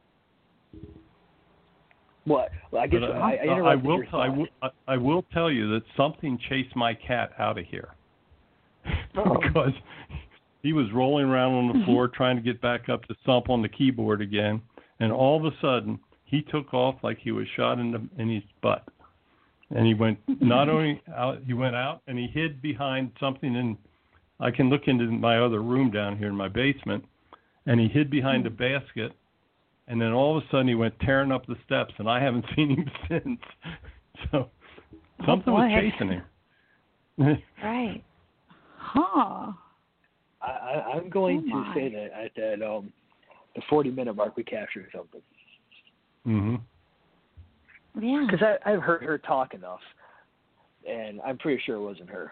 Well, well I guess uh, I, I, I will. Your T- I will. I will tell you that something chased my cat out of here oh. because he was rolling around on the floor trying to get back up to thump on the keyboard again, and all of a sudden he took off like he was shot in the in his butt, and he went not only out, he went out and he hid behind something in. I can look into my other room down here in my basement, and he hid behind a basket. And then all of a sudden he went tearing up the steps, and I haven't seen him since. So something oh, was chasing him. Right. Huh. I, I, I'm going oh to say that at that um, the forty minute mark we captured something. Mm-hmm. Yeah. Because I've heard her talk enough, and I'm pretty sure it wasn't her.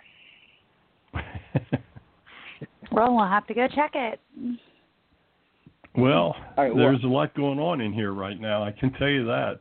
Well, we'll have to go check it. Well, right, there's well, a lot going on in here right now. I can tell you that.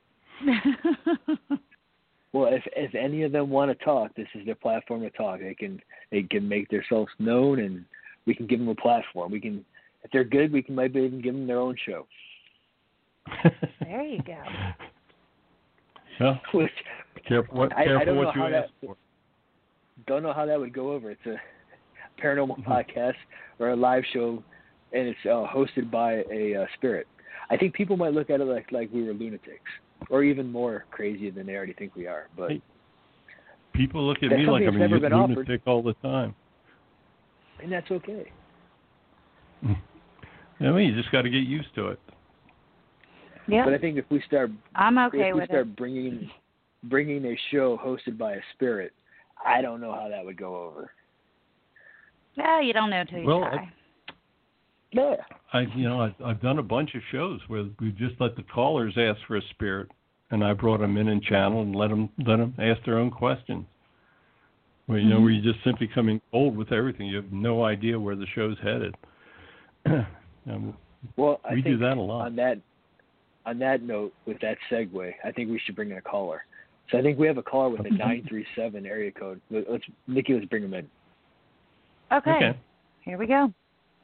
Well, if if any of them want to talk, this is their platform to talk. They can they can make themselves known, and we can give them a platform. We can, if they're good, we can maybe even give them their own show. There you go. Yeah. Which, careful what, I, careful I don't what know you how ask that, for. Don't know how that would go over. It's a paranormal podcast or a live show, and it's uh, hosted by a uh, spirit. I think people might look at it like like we were lunatics, or even more crazy than they already think we are. But hey, people look at that's me like I'm a lunatic offered. all the time, and that's okay. I mean, you just got to get used to it. Yeah. But I think if we start, I'm okay if we with start it. bringing bringing a show hosted by a spirit, I don't know how that would go over. Yeah, you don't know till you well, try. I, Yeah. I, you know, I've, I've done a bunch of shows where we just let the callers ask for a spirit, and I brought them in and channel and let them let them ask their own questions. Where you mm-hmm. know, where you just simply come in cold with everything. You have no idea where the show's headed. um, well, I we think do that a lot. On that, on that note, with that segue, I think we should bring in a caller. So I think we have a caller with a nine three seven area code. Let's, Nikki, let's bring him in. Okay. okay. Here we go.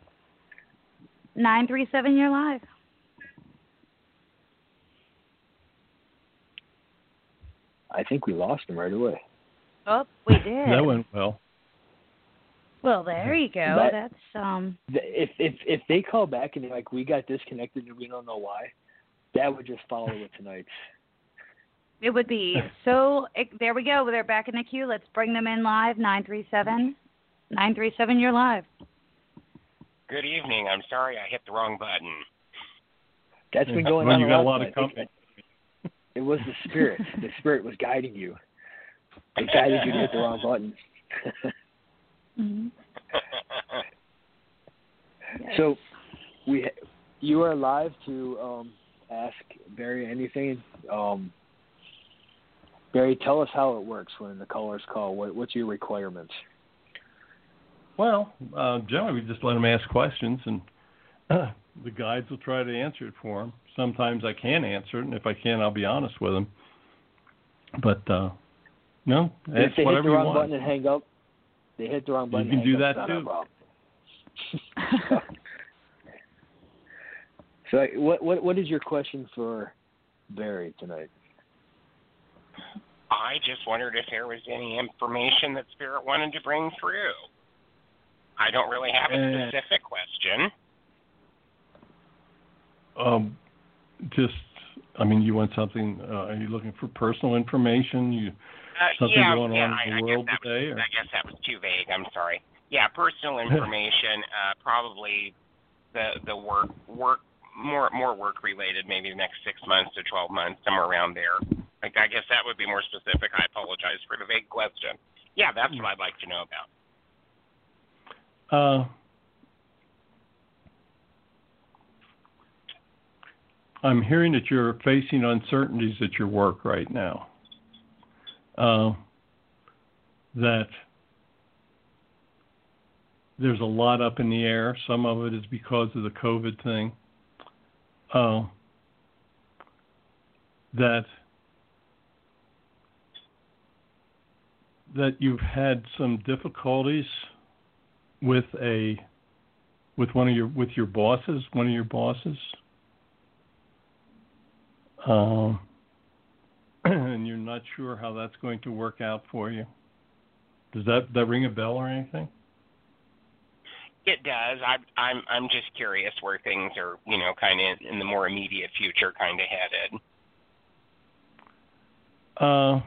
nine three seven, you're live. I think we lost him right away. Oh, we did. That went well. Well, there you go. That, That's um. If if if they call back and they're like, we got disconnected and we don't know why, that would just follow with tonight's. It would be so. It, there we go. They're back in the queue. Let's bring them in live. nine three seven. nine three seven, you're live. Good evening. I'm sorry I hit the wrong button. That's been going well, on you a got lot. a lot of company. It was the spirit. The spirit was guiding you. It guided you to hit the wrong button. mm-hmm. So, we, you are live to um, ask Barry anything. Um, Barry, tell us how it works when the callers call. What, what's your requirements? Well, uh, generally we just let them ask questions, and uh, the guides will try to answer it for them. Sometimes I can answer it, and if I can, I'll be honest with them. But uh, no, if ask they hit whatever the you wrong want. button and hang up, they hit the wrong button. You can and hang do up, that it's too. not our problem. So, what what what is your question for Barry tonight? I just wondered if there was any information that Spirit wanted to bring through. I don't really have a specific uh, question. Um, just, I mean, you want something? Uh, are you looking for personal information? You Uh, something yeah, going yeah, on I, in I the guess world that today? was, Or? I guess that was too vague. I'm sorry. Yeah, personal information, uh, probably the the work work more more work related, maybe the next six months to twelve months, somewhere around there. Like, I guess that would be more specific. I apologize for the vague question. Yeah, that's what I'd like to know about. Uh, I'm hearing that you're facing uncertainties at your work right now. Uh, that there's a lot up in the air. Some of it is because of the COVID thing. Uh, that that you've had some difficulties with a with one of your with your bosses, one of your bosses, um, and you're not sure how that's going to work out for you. Does that that ring a bell or anything? It does. I, I'm I'm just curious where things are, you know, kind of in the more immediate future, kind of headed. Uh,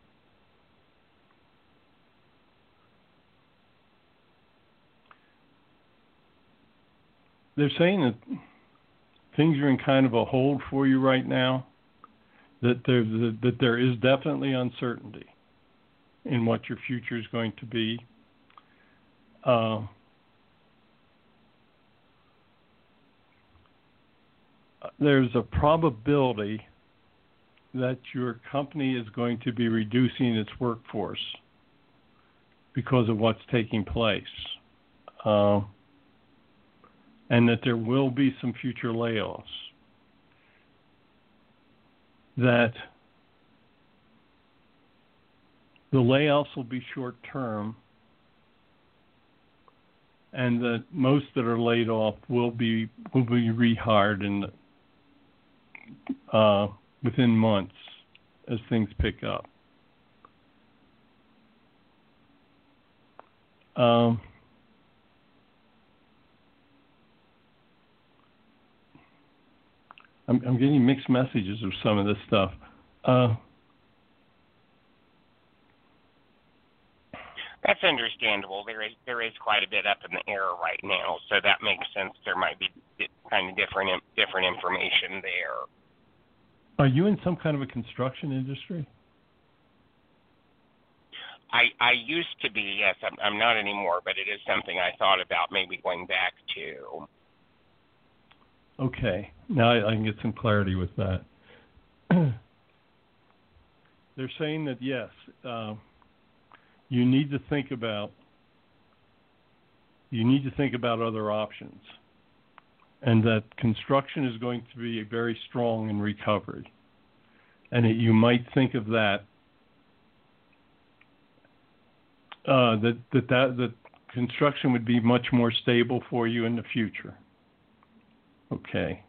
they're saying that things are in kind of a hold for you right now. That there that, that there is definitely uncertainty in what your future is going to be. Uh, there's a probability that your company is going to be reducing its workforce because of what's taking place, uh, and that there will be some future layoffs. That the layoffs will be short term, and that most that are laid off will be will be rehired in uh, within months as things pick up. Um, I'm, I'm getting mixed messages of some of this stuff. Uh, That's understandable. There is there is quite a bit up in the air right now, so that makes sense. There might be kind of different different information there. Are you in some kind of a construction industry? I I used to be, yes. I'm, I'm not anymore, but it is something I thought about maybe going back to. Okay, now I, I can get some clarity with that. They're saying that yes, uh, you need to think about you need to think about other options, and that construction is going to be very strong in recovery, and that you might think of that uh, that, that that that construction would be much more stable for you in the future. Okay.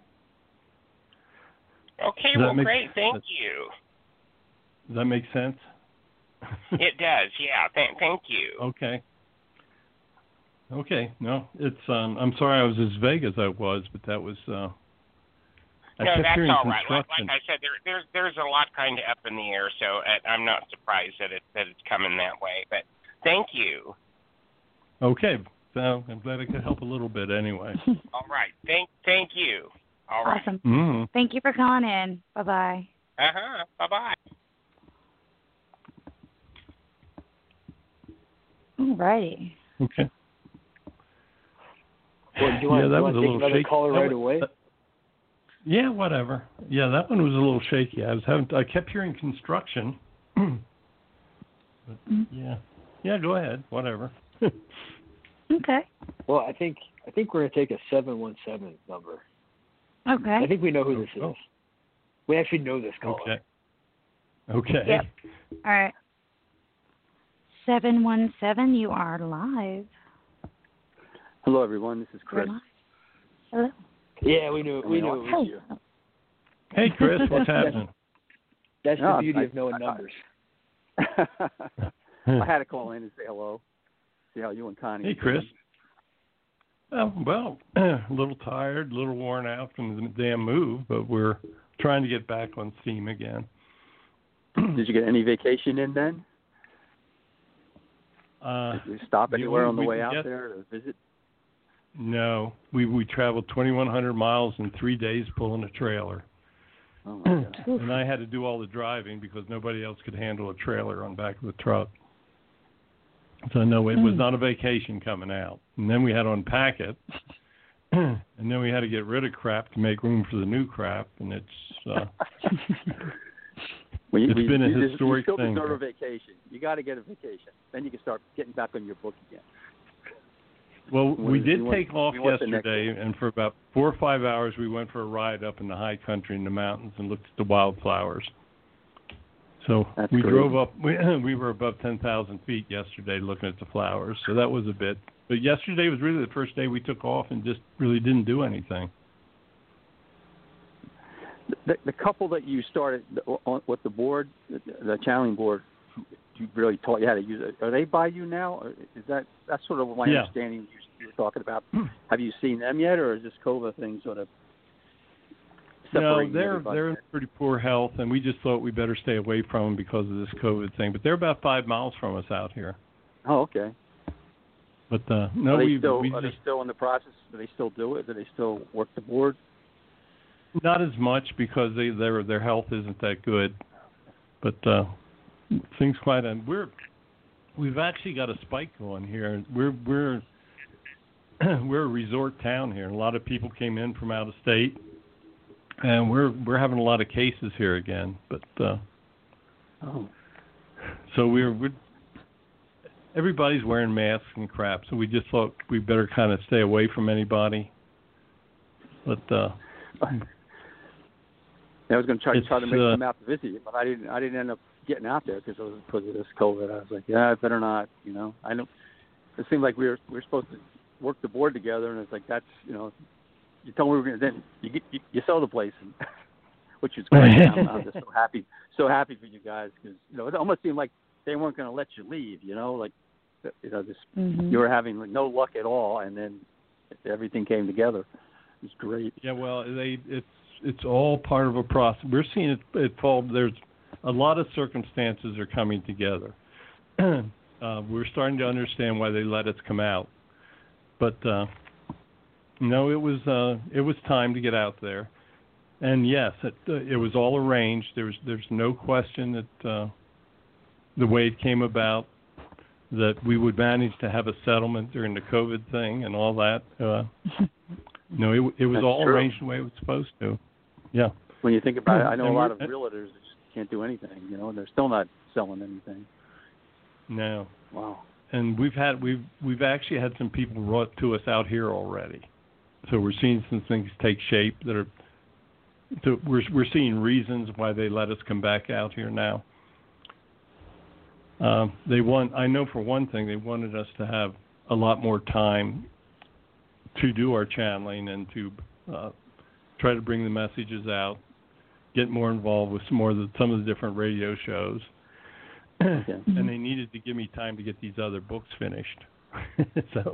Okay, Does well, make, great. Thank that, you. Does that make sense? It does, yeah. Th- thank you. Okay. Okay. No, it's. Um, I'm sorry I was as vague as I was, but that was. Uh, I no, kept that's hearing all right. Like, construction. like I said, there, there's there's a lot kind of up in the air, so uh, I'm not surprised that it that it's coming that way. But thank you. Okay. So I'm glad I could help a little bit anyway. All right. Thank thank you. All right. Awesome. Mm-hmm. Thank you for calling in. Bye bye. Uh huh. Bye bye. Alrighty. Okay. Well, do you want, yeah, that do you was want a to take little another shaky. caller That right was- away? uh, yeah, whatever. Yeah, that one was a little shaky. I was having. I kept hearing construction. but, Mm. yeah. Yeah. Go ahead. Whatever. Okay. Well, I think I think we're gonna take a seven one seven number. Okay. I think we know who this Oh. is. We actually know this caller. Okay. Okay. Yep. All right. seven one seven, you are live. Hello, everyone. This is Chris. You're live. Hello. Yeah, we knew. We knew it was Hey. you. Hey, Chris. What's happening? That's No, the beauty I- of knowing I- numbers. I had to call in and say hello. See how you and Connie. Hey, are Chris. doing. Oh, well, a little tired, a little worn out from the damn move, but we're trying to get back on steam again. Did you get any vacation in then? Uh, Did you stop anywhere we, on the we, way out yes, there to visit? No, we we traveled twenty-one hundred miles in three days pulling a trailer. Oh my God. And I had to do all the driving because nobody else could handle a trailer on back of the truck. So no, it was not a vacation coming out. And then we had to unpack it, and then we had to get rid of crap to make room for the new crap. And it's uh, well, you, it's you, been a you historic just, you still thing. deserve a vacation. You got to get a vacation. Then you can start getting back on your book again. Well, we What- did we want- take off we want the next yesterday, and for about four or five hours, we went for a ride up in the high country in the mountains and looked at the wildflowers. So That's we great. drove up. We, we were above ten thousand feet yesterday looking at the flowers, so that was a bit. But yesterday was really the first day we took off and just really didn't do anything. The, the couple that you started on, with the board, the, the channeling board, you really taught you how to use it. Are they by you now? Or is that that's sort of my Yeah. understanding you, you were talking about? Have you seen them yet, or is this COVID thing sort of No, separating they're everybody? they're in pretty poor health, and we just thought we better stay away from them because of this COVID thing. But they're about five miles from us out here. Oh, okay. But uh, no, are they we still we are just, they still in the process? Do they still do it? Do they still work the board? not as much because they their their health isn't that good. But uh, things quite and we're we've actually got a spike going here. We're we're we're a resort town here. A lot of people came in from out of state, and we're we're having a lot of cases here again. But uh, Oh, so we're we're everybody's wearing masks and crap. So we just thought we better kind of stay away from anybody. But uh, I was going to try, It's, try to make uh, them out to visit you, but I didn't. I didn't end up getting out there because of because of this COVID. I was like, yeah, I better not. You know, I don't. It seemed like we were we were supposed to work the board together, and it's like that's you know, you told me we were going to then you get you, you sell the place, and, which is great. I'm, I'm just so happy, so happy for you guys because you know it almost seemed like they weren't going to let you leave. You know, like you know this Mm-hmm. you were having like, no luck at all, and then everything came together. It was great. yeah, well, they it's it's all part of a process. We're seeing it, it fall. There's a lot of circumstances are coming together. uh, we're starting to understand why they let us come out. But uh, no, it was uh, it was time to get out there. And yes, it, uh, it was all arranged. There's there's no question that uh, the way it came about, that we would manage to have a settlement during the COVID thing and all that. Uh, no, it, it was That's all true. arranged the way it was supposed to. Yeah. When you think about it, I know And a lot of we're- realtors that just can't do anything. You know, and they're still not selling anything. No. Wow. And we've had we've we've actually had some people brought to us out here already. So we're seeing some things take shape that are. So we're we're seeing reasons why they let us come back out here now. Um, they want. I know for one thing, they wanted us to have a lot more time to do our channeling and to uh, try to bring the messages out, get more involved with some more of the, some of the different radio shows. Okay. And they needed to give me time to get these other books finished. so,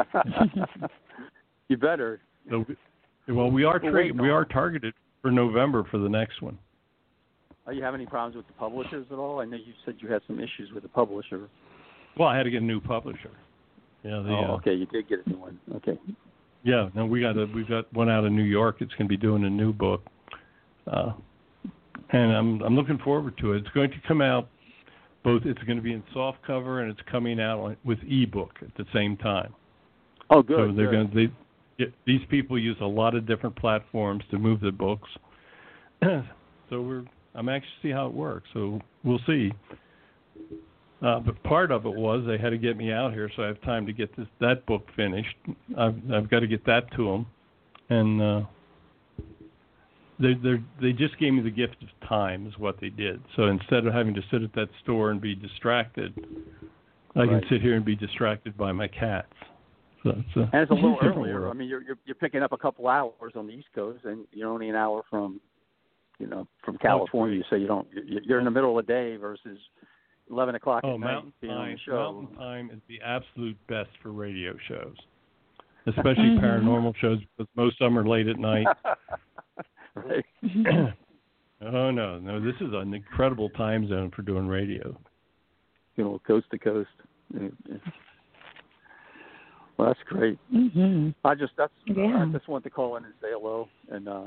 You better. so we, well, we are Well, tra- wait, we no. are targeted for November for the next one. Are you having any problems with the publishers at all? I know you said you had some issues with the publisher. Well, I had to get a new publisher. Yeah, the, Oh, uh, okay. You did get a new one. Okay. yeah. No, we got a we got one out of New York. It's going to be doing a new book, uh, and I'm I'm looking forward to it. It's going to come out both. It's going to be in soft cover and it's coming out on, with ebook at the same time. Oh, good. So they're good. going to they, these people use a lot of different platforms to move the books. so we're I'm anxious to see how it works. So we'll see. Uh, but part of it was they had to get me out here, so I have time to get this that book finished. I've I've got to get that to them, and uh, they they they just gave me the gift of time is what they did. So instead of having to sit at that store and be distracted, I can Right. sit here and be distracted by my cats. So it's a, And it's a little different earlier. world. I mean, you're, you're you're picking up a couple hours on the East Coast, and you're only an hour from, you know, from California. So you don't you- you're in the middle of the day versus eleven o'clock Oh, at night Mountain being on Time, the show. Mountain Time is the absolute best for radio shows, especially paranormal shows, because most of them are late at night. Right. oh no, no, this is an incredible time zone for doing radio. You know, coast to coast. Well, that's great. Mm-hmm. I just that's Yeah. I just wanted to call in and say hello, and uh,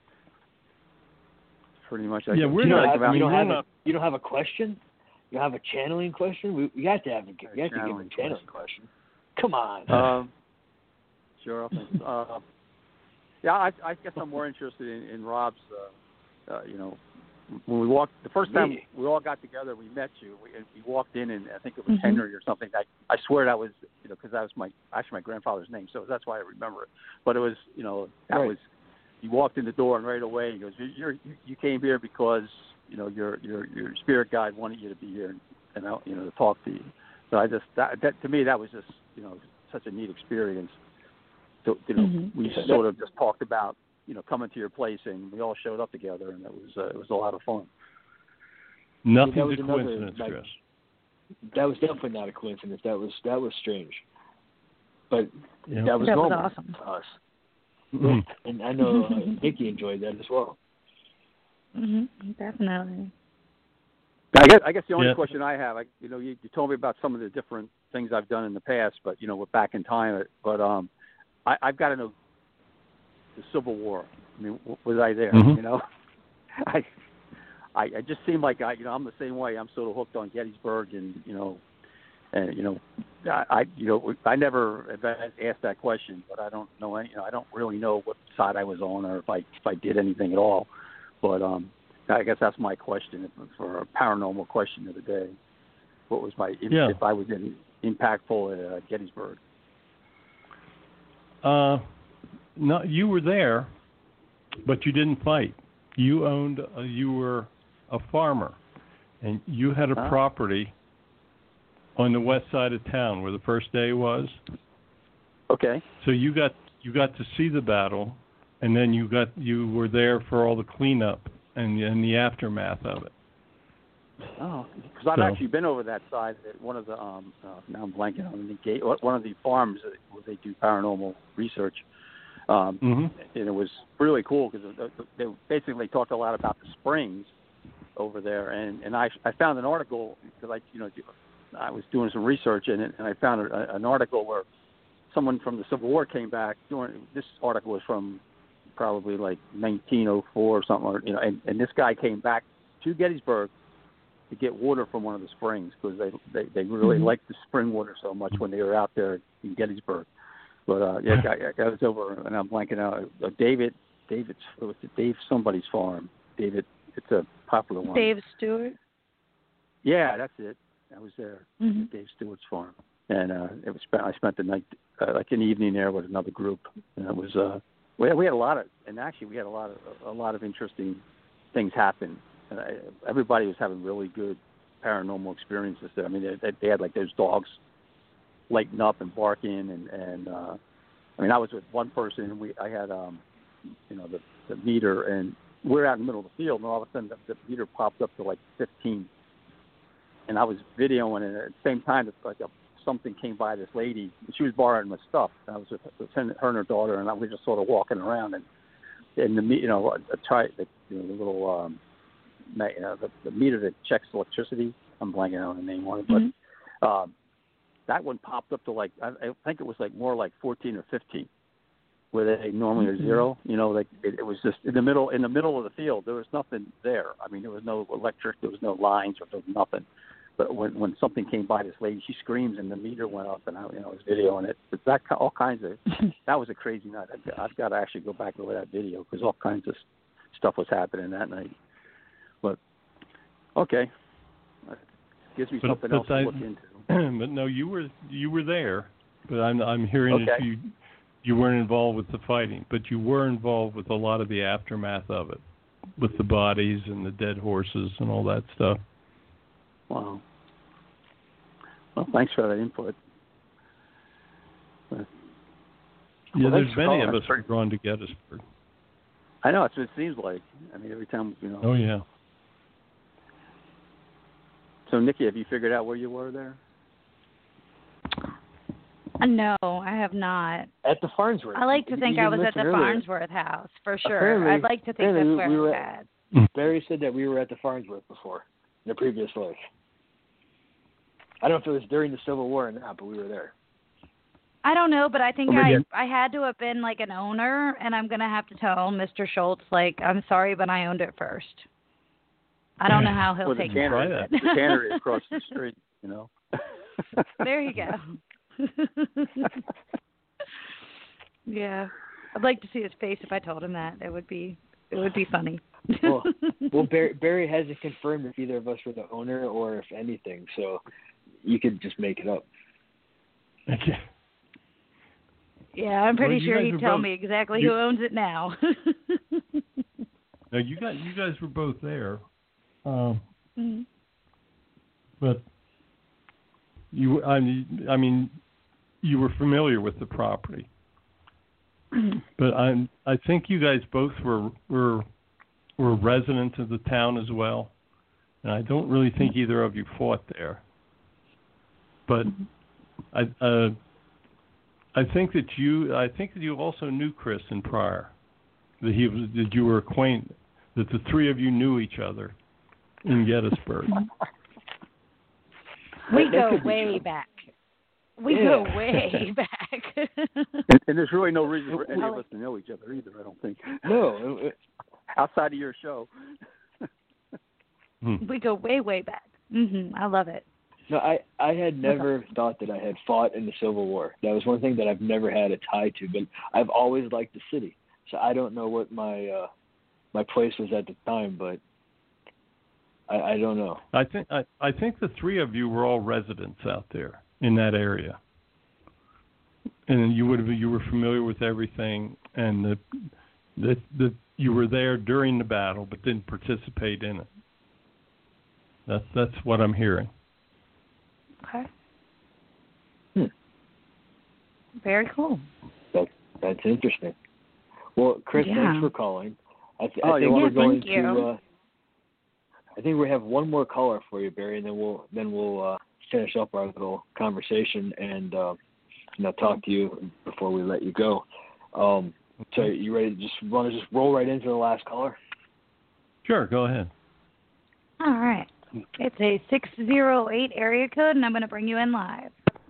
pretty much. I Yeah, guess we're you you don't not- have, about you don't we're have not- a, you don't have a question. You have a channeling question. We, we have to have a, you have to give a channeling channeling question. Come on. Um, sure. I'll think. Uh, yeah, I, I guess I'm more interested in, in Rob's. Uh, uh, you know, when we walked the first time Me? we all got together, we met you. We, and we walked in, and I think it was Mm-hmm. Henry or something. I I swear that was you know because that was my actually my grandfather's name, so that's why I remember it. But it was you know that Right. was. You walked in the door, and right away he goes, "You're you, you came here because you know your your your spirit guide wanted you to be here and, and you know to talk to you." So I just that, that to me that was just you know such a neat experience. So you know Mm-hmm. we sort of just talked about you know coming to your place, and we all showed up together, and it was uh, it was a lot of fun. Nothing's That was a another, coincidence, like, Chris. That was definitely not a coincidence. That was that was strange, but Yeah. that was That was normal awesome. to us. Mhm. And I know uh, Nikki enjoyed that as well. Mm-hmm. Definitely. I guess I guess the only Yeah. question I have, I, you know, you, you told me about some of the different things I've done in the past, but you know we're back in time. But um, I, I've got to know the Civil War. I mean, w- was I there? Mhm. You know, I, I I just seem like I you know I'm the same way. I'm sort of hooked on Gettysburg, and you know, and you know, I, I you know I never have asked that question, but I don't know any. You know, I don't really know what side I was on or if I if I did anything at all. But um, I guess that's my question for a paranormal question of the day. What was my if, Yeah. if I was in, impactful at uh, Gettysburg? Uh, no, you were there, but you didn't fight. You owned. Uh, you were a farmer, and you had a Ah. property on the west side of town where the first day was. Okay. So you got you got to see the battle, and then you got you were there for all the cleanup and and the aftermath of it. Oh, because I've So- actually been over that side at one of the um uh, now I'm blanking on the gate one of the farms that, where they do paranormal research. Um, Mhm. and it was really cool because they basically talked a lot about the springs over there, and and I I found an article because I you know I was doing some research in it, and I found a, an article where someone from the Civil War came back. During this article was from probably like nineteen oh four or something, or, you know, and, and this guy came back to Gettysburg to get water from one of the springs because they they they really Mhm. liked the spring water so much when they were out there in Gettysburg. But uh, yeah, I, I was over, and I'm blanking out. Uh, David, David's, it was Dave somebody's farm. David, it's a popular one. Dave Stewart. Yeah, that's it. I was there. Mm-hmm. Dave Stewart's farm, and uh, it was. I spent the night, uh, like an evening there with another group, and it was. Uh, we had, we had a lot of, and actually we had a lot of a lot of interesting things happen. And I, everybody was having really good paranormal experiences there. I mean, they, they had like those dogs lighting up and barking, and and uh, I mean, I was with one person, and we I had um, you know, the, the meter, and we're out in the middle of the field, and all of a sudden the, the meter popped up to like fifteen, and I was videoing, and at the same time, it's like a, something came by this lady, and she was borrowing my stuff, and I was with, with her and her daughter, and I was just sort of walking around, and and the me- you know, a try the, you know, the little um, ma- uh, the, the meter that checks electricity. I'm blanking out on the name on it, but. Mm-hmm. Um, that one popped up to like I, I think it was like more like fourteen or fifteen, where they normally are zero. You know, like it, it was just in the middle in the middle of the field. There was nothing there. I mean, there was no electric, there was no lines, or there was nothing. But when when something came by this lady, she screams and the meter went up, and I you know was videoing it. But that all kinds of that was a crazy night. I've, I've got to actually go back and look at that video because all kinds of stuff was happening that night. But okay, that gives me But- something but else I- to look into. But no, you were you were there. But I'm I'm hearing that Okay. you you weren't involved with the fighting, but you were involved with a lot of the aftermath of it, with the bodies and the dead horses and all that stuff. Wow. Well, thanks for that input. But, Yeah, Well, there's thanks for many calling. of us That's pretty- drawn to Gettysburg. I know that's what it seems like. I mean, every time you know. Oh yeah. So, Nikki, have you figured out where you were there? Uh, No, I have not. At the Farnsworth. I like to You- think you I was at mentioned the earlier. Farnsworth house for sure. Apparently- I'd like to think that's apparently where we were it's at- at. Barry said that we were at the Farnsworth before, in the previous life. I don't know if it was during the Civil War or not, but we were there. I don't know, but I think Oh, I yeah. I had to have been like an owner, and I'm gonna have to tell Mister Schultz, like, I'm sorry, but I owned it first. I don't know how he'll Well, the take care cannery, of it. the cannery across the street, you know. There you go. Yeah, I'd like to see his face if I told him that. It would be it would be funny. well, well, Barry, Barry hasn't confirmed if either of us were the owner or if anything, so you could just make it up. Okay. Yeah, I'm pretty Well, you sure guys he'd are tell both- me exactly you- who owns it now. Now you guys, you guys were both there, um, Mhm. but you, I mean, I mean, you were familiar with the property, but I, I think you guys both were were were residents of the town as well, and I don't really think either of you fought there. But I, uh, I think that you, I think that you also knew Chris in prior, that he was, that you were acquainted, that the three of you knew each other in Gettysburg. We That- that go could be way true. back. We Yeah. go way back. And, and there's really no reason for any of us to know each other either, I don't think. No, it- Outside of your show. Hmm. We go way, way back. Mhm. I love it. no, I, I had never thought that I had fought in the Civil War. That was one thing that I've never had a tie to, but I've always liked the city. So I don't know what my uh, my place was at the time, but I, I don't know. I think I, I think the three of you were all residents out there in that area, and you would have, you were familiar with everything, and that that that you were there during the battle, but didn't participate in it. That's that's what I'm hearing. Okay. Hmm. Very cool. That that's interesting. Well, Chris, Yeah. thanks for calling. I, th- Oh, I think you're we're welcome. going Thank you. to. Uh, I think we have one more caller for you, Barry, and then we'll then we'll uh, finish up our little conversation and uh, you know talk to you before we let you go. Um, so you ready to just want to just roll right into the last caller? Sure, go ahead. All right. It's a six zero eight area code, and I'm going to bring you in live.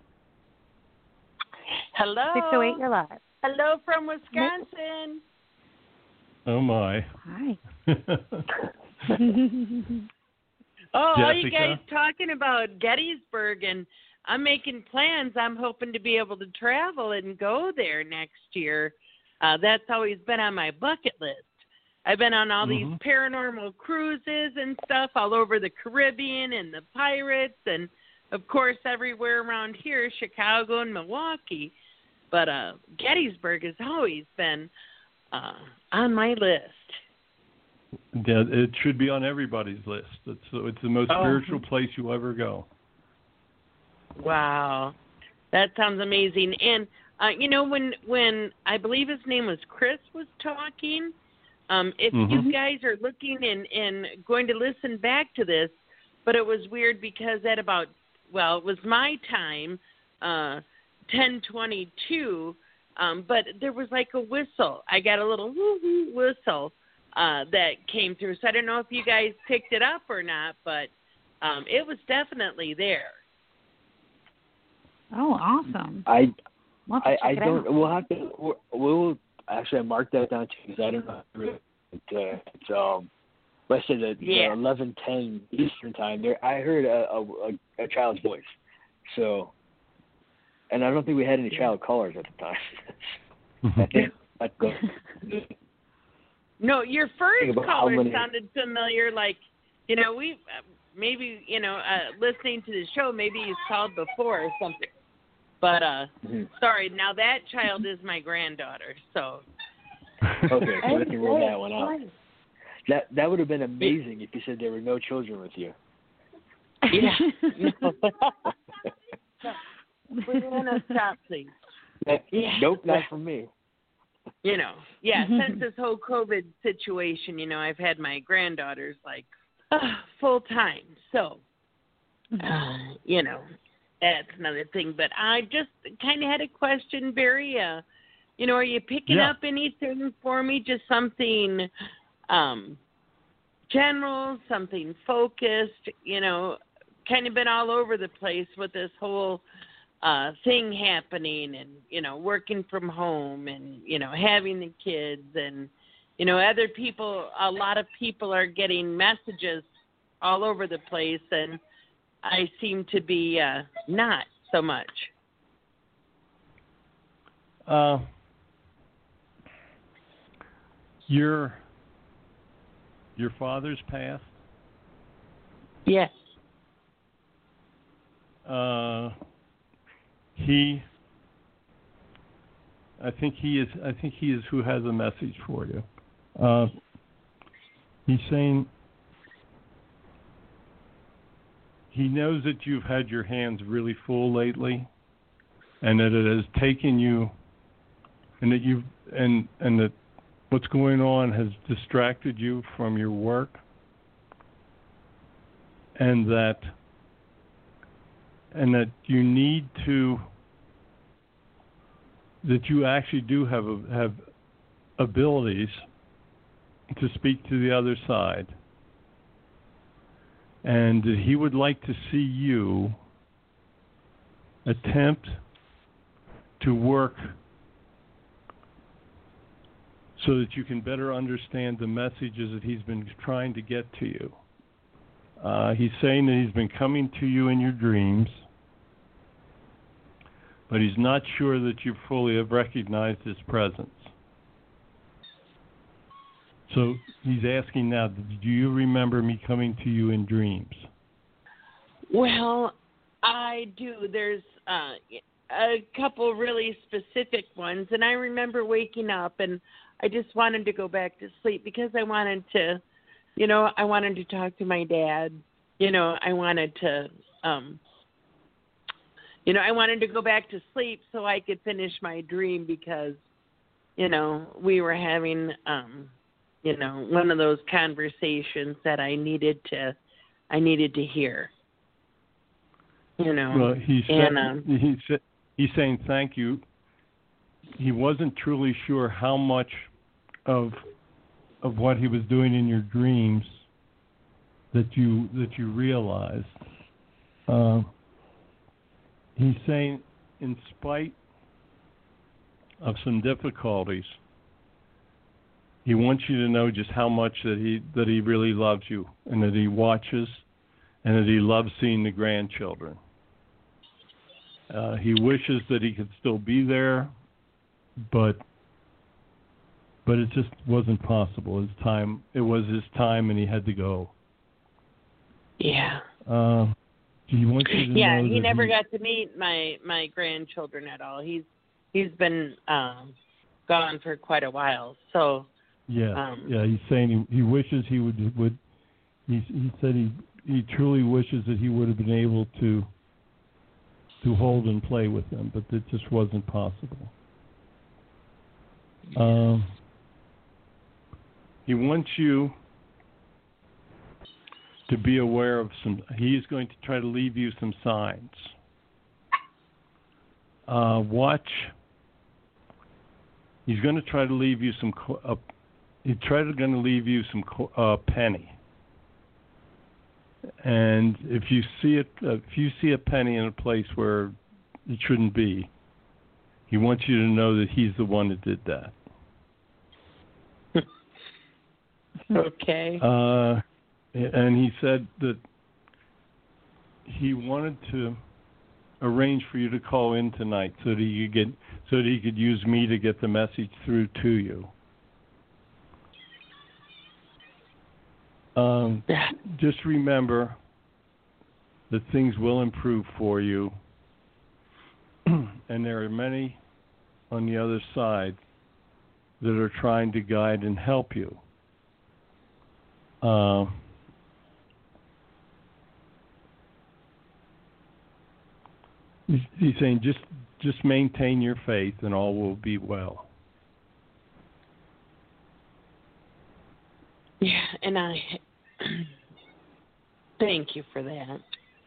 Hello. six oh eight, you're live. Hello from Wisconsin. Oh my. Hi. Oh, all you Jessica? guys talking about Gettysburg, and I'm making plans. I'm hoping to be able to travel and go there next year. Uh, that's always been on my bucket list. I've been on all Mhm. these paranormal cruises and stuff all over the Caribbean and the Pirates, and of course everywhere around here, Chicago and Milwaukee. But uh, Gettysburg has always been uh, on my list. Yeah, it should be on everybody's list. It's it's the most Oh. spiritual place you'll ever go. Wow, that sounds amazing. And uh, you know, when when I believe his name was Chris was talking, um, if Mhm. you guys are looking and and going to listen back to this, but it was weird because at about well, it was my time, uh, ten twenty two, um, but there was like a whistle. I got a little woo woo whistle uh, that came through. So I don't know if you guys picked it up or not, but um, it was definitely there. Oh, awesome. I We'll have to I, check I it don't. out. We'll have to. We'll, we'll actually I marked that down too because I don't know. It, uh, it's um. Let's say that Yeah. eleven ten Eastern time. There, I heard a, a a child's voice. So, and I don't think we had any child callers at the time. I think I'd go. No, your first Think about how caller many- sounded familiar. Like, you know, we uh, maybe you know, uh, listening to the show, maybe he's called before or something. But uh, Mhm. sorry, now that child is my granddaughter. So Okay, so we can roll that one out. That that would have been amazing if you said there were no children with you. yeah, no. We're gonna stop, please. That, Yeah. Nope, not from me. You know, yeah. Since this whole COVID situation, you know, I've had my granddaughters like uh, full time. So, uh, you know, that's another thing. But I just kind of had a question, Barry. Uh, you know, are you picking Yeah. up anything for me? Just something um, general, something focused. You know, kind of been all over the place with this whole uh, thing happening, and you know, working from home, and you know, having the kids, and you know, other people. A lot of people are getting messages all over the place, and I seem to be uh, not so much. Uh, your your father's passed? Yes. Uh, he. I think he is. I think he is who has a message for you. Uh, he's saying he knows that you've had your hands really full lately, and that it has taken you, and that you and and that what's going on has distracted you from your work, and that and that you need to that you actually do have a, have abilities to speak to the other side, and that he would like to see you attempt to work so that you can better understand the messages that he's been trying to get to you. Uh, he's saying that he's been coming to you in your dreams, but he's not sure that you fully have recognized his presence. So he's asking now, do you remember me coming to you in dreams? Well, I do. There's uh, a couple really specific ones, and I remember waking up, and I just wanted to go back to sleep because I wanted to, you know, I wanted to talk to my dad. You know, I wanted to, um, you know, I wanted to go back to sleep so I could finish my dream because, you know, we were having, um, you know, one of those conversations that I needed to, I needed to hear. You know, well, he said, and, um, he said, he's saying thank you. He wasn't truly sure how much of of what he was doing in your dreams that you that you realized. Uh, he's saying, in spite of some difficulties, he wants you to know just how much that he that he really loves you, and that he watches, and that he loves seeing the grandchildren. Uh, he wishes that he could still be there, but but it just wasn't possible. His time, it was his time, and he had to go. Yeah. Uh, he wants you to yeah, know he that never he, got to meet my my grandchildren at all. He's he's been um, gone for quite a while. So. Yeah, um, yeah. He's saying he, he wishes he would would. He he said he he truly wishes that he would have been able to. to hold and play with them, but it just wasn't possible. Um, he wants you to be aware of some, he is going to try to leave you some signs. Uh, watch, he's going to try to leave you some, uh, he's trying to going to leave you some uh, penny. And if you see it, uh, if you see a penny in a place where it shouldn't be, he wants you to know that he's the one that did that. Okay. Uh, and he said that he wanted to arrange for you to call in tonight so that he could get, so that he could use me to get the message through to you. Um, just remember that things will improve for you, and there are many on the other side that are trying to guide and help you. Uh, he's, he's saying just just maintain your faith, and all will be well. Yeah, and I thank you for that.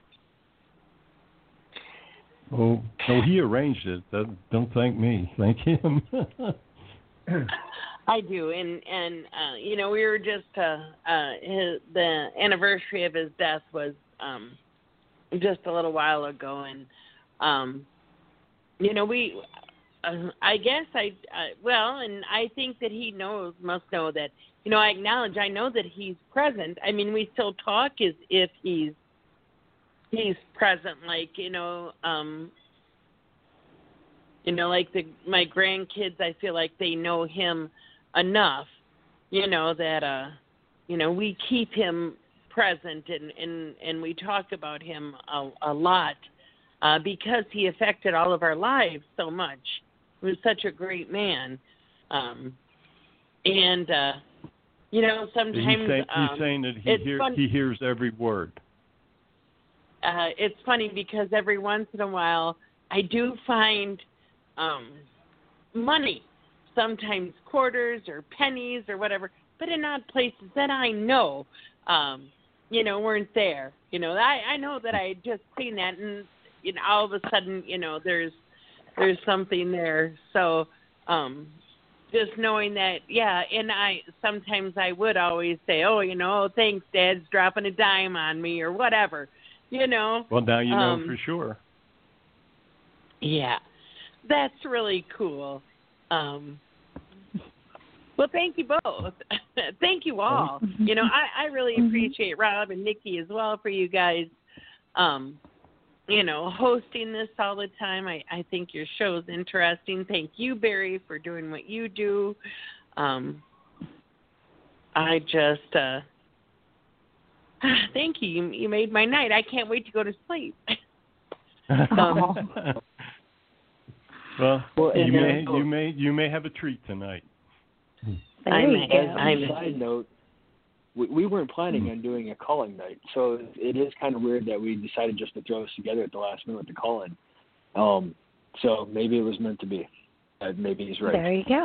Oh, no, he arranged it. Don't thank me. Thank him. I do, and and uh, you know, we were just uh, uh, his, the anniversary of his death was um, just a little while ago, and um, you know, we. Uh, I guess I, uh, well, and I think that he knows, must know that, you know, I acknowledge, I know that he's present. I mean, we still talk as if he's, he's present, like, you know, um, you know, like the, my grandkids, I feel like they know him enough, you know, that, uh, you know, we keep him present and, and, and we talk about him a, a lot uh, because he affected all of our lives so much. He was such a great man. Um, and, uh, you know, sometimes... He's, say, um, he's saying that he, hear, he hears every word. Uh, it's funny because every once in a while I do find um, money, sometimes quarters or pennies or whatever, but in odd places that I know, um, you know, weren't there. You know, I, I know that I had just seen that, and you know, all of a sudden, you know, there's there's something there. So um, just knowing that, yeah, and I sometimes I would always say, oh, you know, oh, thanks, Dad's dropping a dime on me or whatever, you know. Well, now you know um, for sure. Yeah, that's really cool. Um, well, thank you both. Thank you all. You know, I, I really appreciate Rob and Nikki as well for you guys, um, you know, hosting this all the time. I, I think your show is interesting. Thank you, Barry, for doing what you do. Um, I just, uh, thank you. you. You made my night. I can't wait to go to sleep. um, well, well you may you may you may have a treat tonight. I may. As I a may. side note, we, we weren't planning on doing a calling night, so it is kind of weird that we decided just to throw this together at the last minute to call in. Um, so maybe it was meant to be. Uh, maybe he's right. There you go.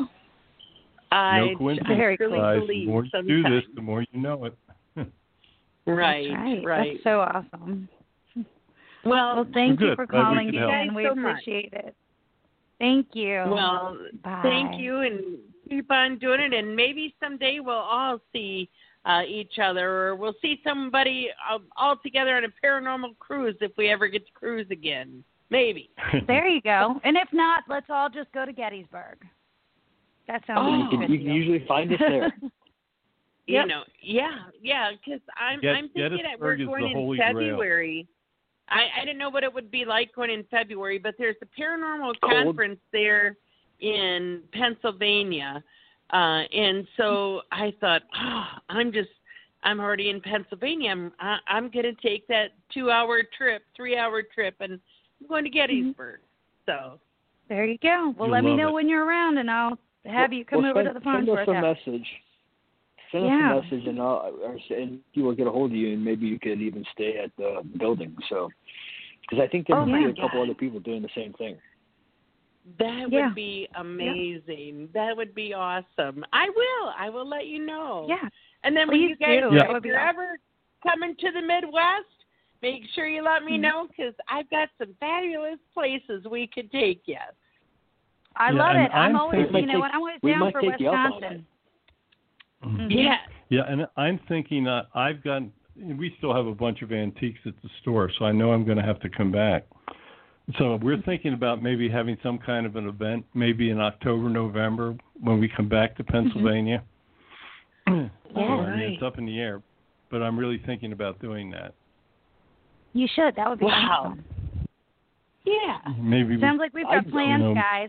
I No coincidence. Very really Guys, believe the more you sometimes. do this, the more you know it. Right, That's right. right. That's so awesome. Well, Well, thank Good. you for Glad we calling could in. help. Thank you We guys so much. appreciate it. Thank you. Well, Bye. thank you, and keep on doing it. And maybe someday we'll all see uh, each other, or we'll see somebody uh, all together on a paranormal cruise if we ever get to cruise again. Maybe. There you go. And if not, let's all just go to Gettysburg. That sounds Oh. like You a can, good you can deal. usually find us there. You Yep. know, yeah, yeah, because I'm, Get- I'm thinking that we're Gettysburg is going the in Holy Grail. February. I, I didn't know what it would be like going in February, but there's a paranormal Cold. conference there in Pennsylvania. Uh, and so I thought, oh, I'm just, I'm already in Pennsylvania. I'm, I, I'm going to take that two-hour trip, three-hour trip, and I'm going to Gettysburg. So There you go. Well, You'll let me love know it. when you're around, and I'll have you come well, over send, to the farm send for us a a house. message. Send Yeah. us a message, and I'll, or, and he will get a hold of you, and maybe you could even stay at the building. So, because I think there Oh, might my be a couple God. other people doing the same thing. that Yeah. would be amazing. That would be awesome. I will. I will let you know. Yeah. And then when Please you guys, do. Yeah. That would if be you're awesome. ever coming to the Midwest, make sure you let me Mhm. know because I've got some fabulous places we could take you. I Yeah, love and it. I'm I'm always, thinking- you know what, I'm always We down might for take you up on Wisconsin. Mhm. Mhm. Yeah. Yeah, and I'm thinking uh, I've got. We still have a bunch of antiques at the store, so I know I'm going to have to come back. So we're thinking about maybe having some kind of an event, maybe in October, November, when we come back to Pennsylvania. Yeah. So, I mean, Right. it's up in the air, but I'm really thinking about doing that. You should. That would be Wow. awesome. Yeah. Maybe Sounds like we've got I- plans, you know- guys.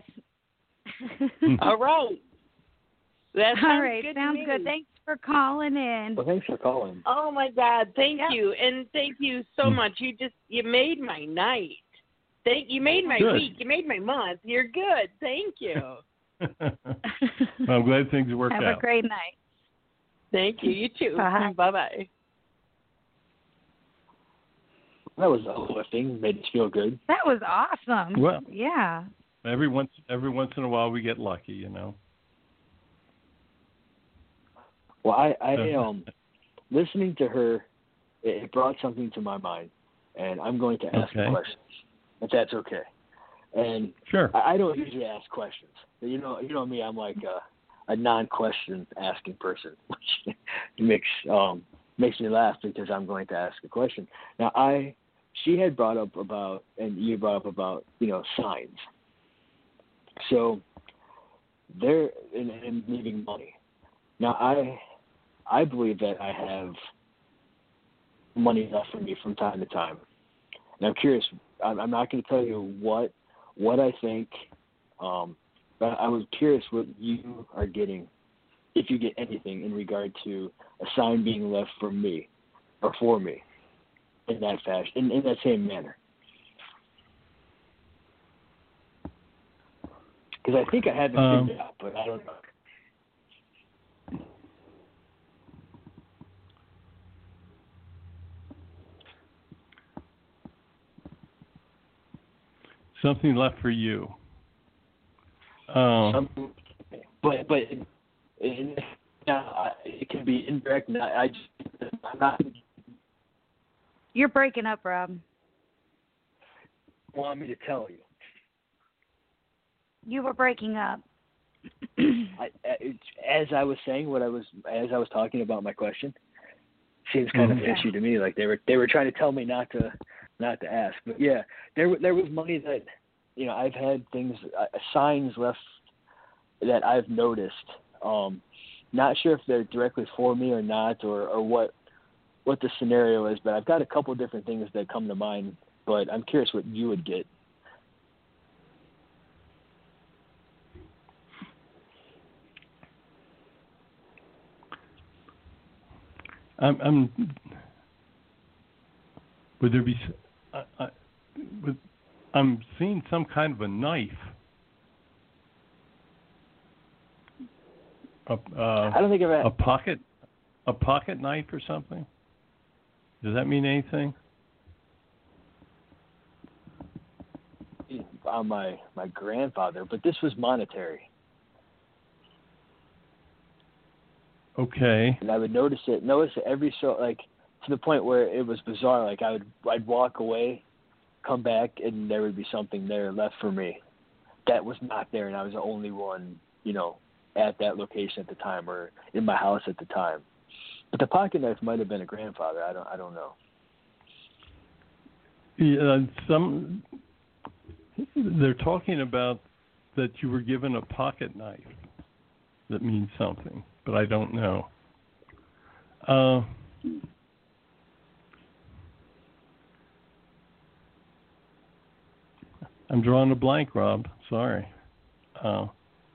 All right. That sounds All right. good to Sounds me. good. Thanks for calling in. Well, thanks for calling. Oh my God! Thank Yep. you, and thank you so Mm. much. You just you made my night. Thank you made my Good. week. You made my month. You're good. Thank you. Well, I'm glad things worked Have out. a great night. Thank you. You too. Bye. Bye bye. That was uplifting. Made us feel good. That was awesome. Well- yeah. Every once, every once in a while, we get lucky, you know. Well, I, I um, listening to her, it, it brought something to my mind, and I'm going to ask Okay. questions, if that's okay. And Sure. I, I don't usually ask questions. You know, you know me. I'm like a, a non-question asking person, which makes um makes me laugh because I'm going to ask a question. Now, I she had brought up about, and you brought up about, you know, signs. So they're in, in leaving money. Now I, I believe that I have money left for me from time to time. And I'm curious. I'm, I'm not going to tell you what what I think, um, but I was curious what you are getting, if you get anything in regard to a sign being left for me or for me in that fashion, in, in that same manner. Because I think I have it Um, figured out, but I don't know. Something left for you. Uh, Something, but but it, it, now it can be indirect. And I, I just, I'm not You're breaking up, Rob. want me to tell you. You were breaking up. I, it, as I was saying, what I was as I was talking about my question, seems kind of Mhm. fishy to me. Like they were they were trying to tell me not to not to ask. But yeah, there there was money that, you know, I've had things uh, signs left that I've noticed. Um, not sure if they're directly for me or not, or, or what what the scenario is. But I've got a couple different things that come to mind. But I'm curious what you would get. I'm, I'm. Would there be? s- I, I, would, I'm seeing some kind of a knife. A, uh, I don't think I've a had, pocket, a pocket knife or something. Does that mean anything? on my my grandfather, but this was monetary. Okay. And I would notice it, notice it every so, like, to the point where it was bizarre. Like, I would, I'd walk away, come back, and there would be something there left for me that was not there, and I was the only one, you know, at that location at the time or in my house at the time. But the pocket knife might have been a grandfather. I don't, I don't know. Yeah, some. They're talking about that you were given a pocket knife. That means something, but I don't know. Uh, I'm drawing a blank, Rob. Sorry. Uh,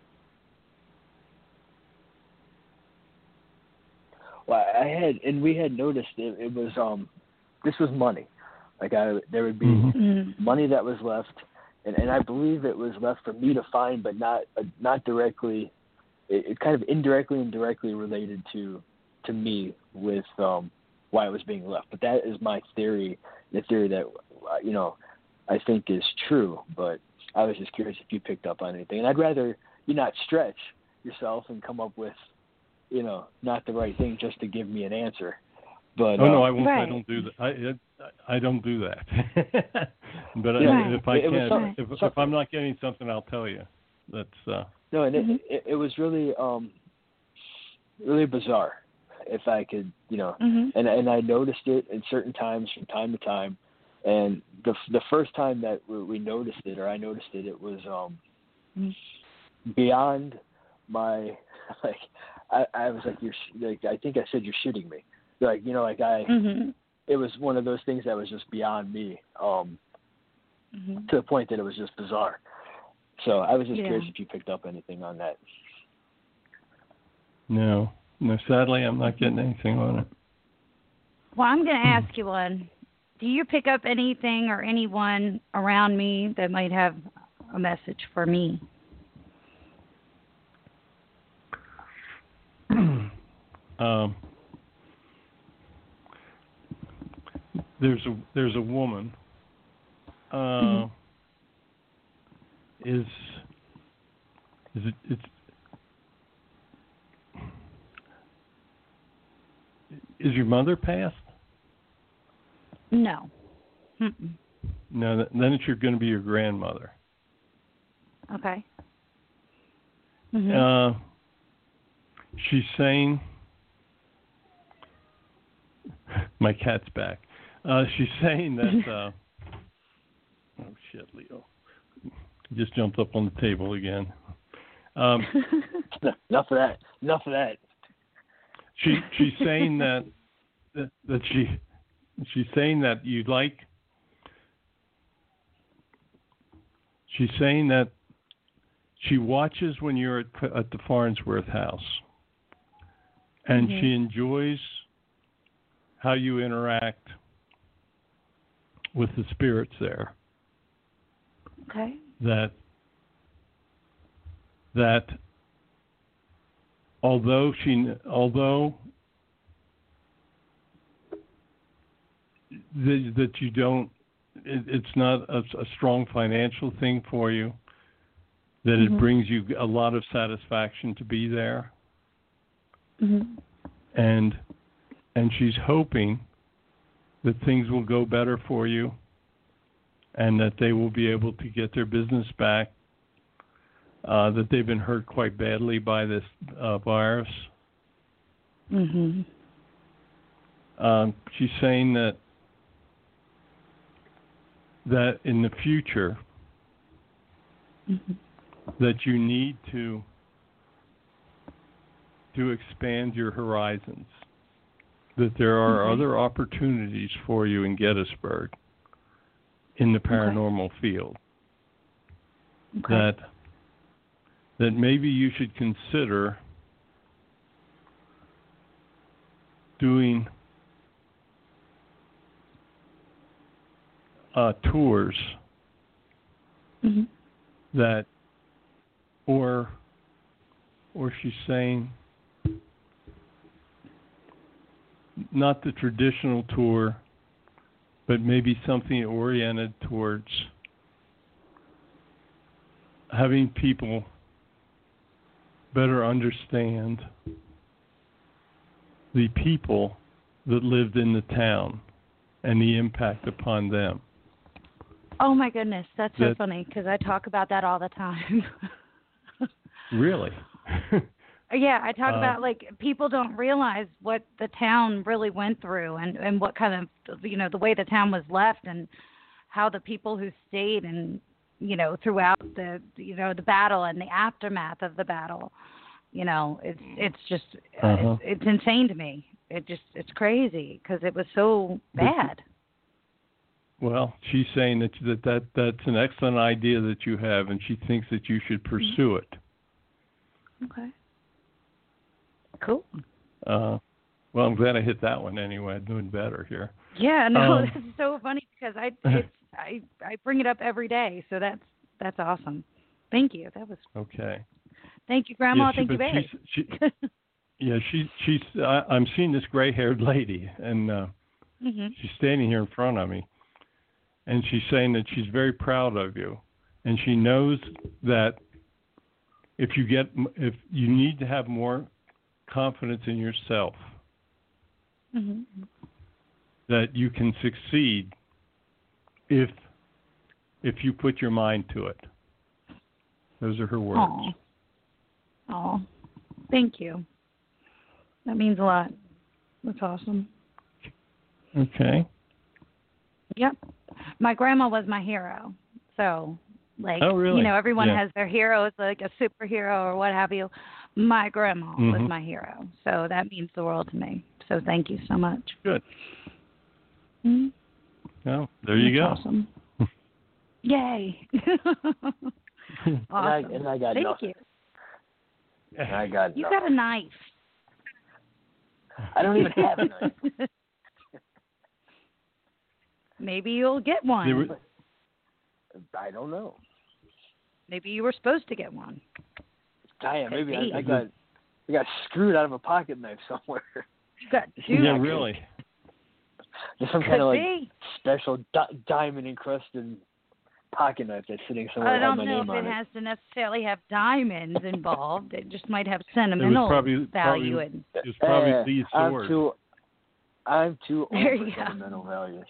Well, I had, and we had noticed it, it was, um, this was money. Like, I, there would be Mhm. Mm-hmm. money that was left, and, and I believe it was left for me to find, but not, uh, not directly. It, it kind of indirectly and directly related to, to me with, um, why it was being left. But that is my theory, the theory that, uh, you know, I think is true. But I was just curious if you picked up on anything, and I'd rather you not stretch yourself and come up with, you know, not the right thing just to give me an answer. But oh no, uh, I won't. I Right. don't do that. I I, I don't do that. but Yeah, I, Right. if I it was can, some- if, some- if I'm not getting something, I'll tell you. That's uh, no, and Mhm. it, it it was really um really bizarre, if I could, you know, Mm-hmm. and and I noticed it in certain times from time to time, and the the first time that we we noticed it, or I noticed it, it was um Mm-hmm. beyond my, like, I I was like, you're sh- like I think I said you're shitting me, like, you know, like I Mm-hmm. it was one of those things that was just beyond me, um Mm-hmm. to the point that it was just bizarre. So I was just Yeah. curious if you picked up anything on that. no, no. Sadly, I'm not getting anything on it. Well, I'm going to ask you one. Do you pick up anything or anyone around me that might have a message for me? um, there's a there's a woman. Uh, Mhm. Is is it it's is your mother passed? No. Mm-mm. No, th- then it's going to be your grandmother. Okay. Mm-hmm. Uh, she's saying, my cat's back. Uh, she's saying that. Uh, oh shit, Leo! Just jumped up on the table again. Um, Enough of that. Enough of that. She she's saying that that, that she she's saying that you'd like. She's saying that she watches when you're at, at the Farnsworth house, and Mm-hmm. she enjoys how you interact with the spirits there. Okay. That that although she although the, that you don't it, it's not a, a strong financial thing for you, that Mm-hmm. it brings you a lot of satisfaction to be there. Mm-hmm. and and she's hoping that things will go better for you and that they will be able to get their business back, uh, that they've been hurt quite badly by this uh, virus. Mhm. Um, she's saying that that in the future Mhm. that you need to to expand your horizons, that there are Okay. other opportunities for you in Gettysburg in the paranormal okay. field. Okay. That that maybe you should consider doing uh, tours Mm-hmm. that, or or she's saying not the traditional tour, but maybe something oriented towards having people better understand the people that lived in the town and the impact upon them. Oh my goodness, that's so that, funny because I talk about that all the time. Really? Yeah, I talk uh, about like people don't realize what the town really went through and and what kind of, you know, the way the town was left and how the people who stayed and, you know, throughout the, you know, the battle and the aftermath of the battle. You know, it's it's just uh-huh. it's, it's insane to me. It just it's crazy because it was so bad. Well, she's saying that, that that that's an excellent idea that you have, and she thinks that you should pursue it. Okay. Cool. Uh, well, I'm glad I hit that one anyway. I'm doing better here. Yeah, no, Um, this is so funny because I it's, I I bring it up every day, so that's that's awesome. Thank you. That was okay. Thank you, Grandma. Yeah, she, Thank you, Barry. She, yeah, she she's. I, I'm seeing this gray-haired lady, and uh, mm-hmm. she's standing here in front of me, and she's saying that she's very proud of you, and she knows that if you get if you need to have more confidence in yourself, mm-hmm. that you can succeed if if you put your mind to it. Those are her words. Aww. Oh, thank you. That means a lot. That's awesome. Okay. Yep. My grandma was my hero. So, like, oh, really? you know, everyone yeah. has their hero. It's like a superhero or what have you. My grandma mm-hmm. was my hero. So that means the world to me. So thank you so much. Good. Mm-hmm. Well, there you That's go. Awesome. Yay. Awesome. And I, and I got thank nothing. you. And I got You nothing. got a knife. I don't even have a knife. Maybe you'll get one. Were, I don't know. Maybe you were supposed to get one. Damn, maybe be. I, I got I got screwed out of a pocket knife somewhere. You got two. yeah, really. There's some Could kind of like be. special di- diamond encrusted pocket knife that's sitting somewhere I that had don't my know name if on it it. has to necessarily have diamonds involved. It just might have It sentimental was probably, value. probably, and it was probably Eh, Lee's I'm sword. too I'm too There old for you go. sentimental value.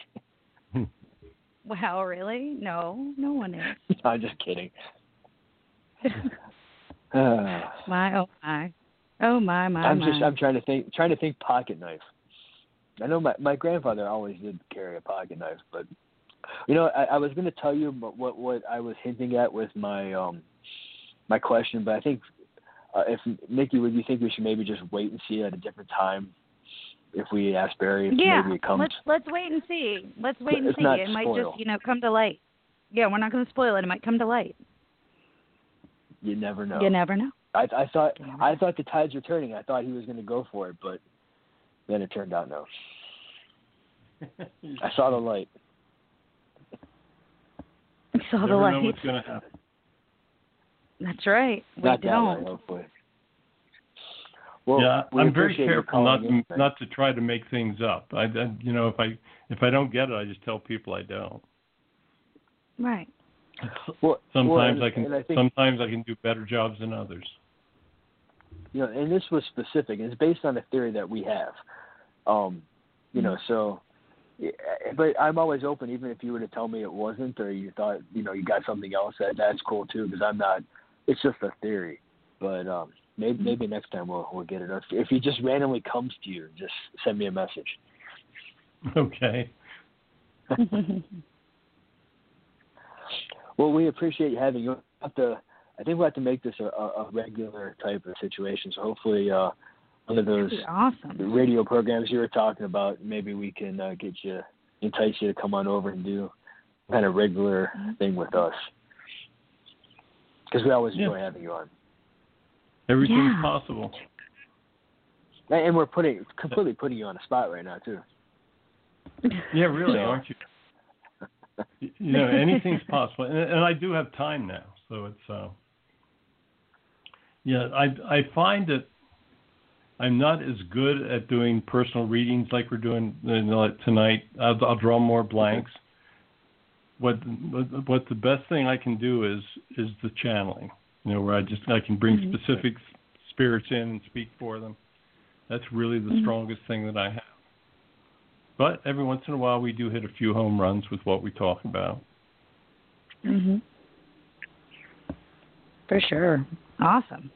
wow, really? No, no one is. No, I'm just kidding. Uh, my oh my, oh my my I'm my. just I'm trying to think trying to think pocket knife. I know my my grandfather always did carry a pocket knife, but you know, I, I was going to tell you what what what I was hinting at with my um my question, but I think uh, if Nikki, would you think we should maybe just wait and see at a different time if we ask Barry if yeah, maybe it comes? let's let's wait and see. Let's wait and It's see. not It might spoil. just you know come to light. Yeah, we're not going to spoil it. It might come to light. You never know. You never know. I I thought You never I know. thought the tides were turning. I thought he was going to go for it, but then it turned out no. I saw the light. We saw the Never light. know what's going to happen. That's right. We Not that don't. way, hopefully. Well, yeah, we I'm very appreciate you careful not calling to in, not to try to make things up. I, I, you know, if I if I don't get it, I just tell people I don't. Right. Well, Sometimes well, I can and I think, sometimes I can do better jobs than others. you know, and this was specific. It's based on a theory that we have. Um, you know, so, yeah, but I'm always open, even if you were to tell me it wasn't, or you thought, you know, you got something else. That that's cool too, because I'm not. It's just a theory. But um, maybe maybe next time we'll we'll get it. If, if he just randomly comes to you, just send me a message. Okay. Well, we appreciate you having you. We'll have to, I think we'll have to make this a, a regular type of situation. So hopefully, uh, one of those That'd be awesome. radio programs you were talking about, maybe we can uh, get you, entice you to come on over and do kind of regular thing with us. Because we always Yeah. enjoy having you on. Everything's Yeah. possible. And and we're putting completely putting you on the spot right now too. Yeah, really, So- aren't you? You know, anything's possible, and, and I do have time now, so it's. Uh, yeah, I I find that I'm not as good at doing personal readings like we're doing you know, tonight. I'll, I'll draw more blanks. What what the best thing I can do is is the channeling. You know, where I just I can bring Mm-hmm. specific spirits in and speak for them. That's really the Mhm. strongest thing that I have. But every once in a while, we do hit a few home runs with what we talk about. Mhm. For sure. Awesome.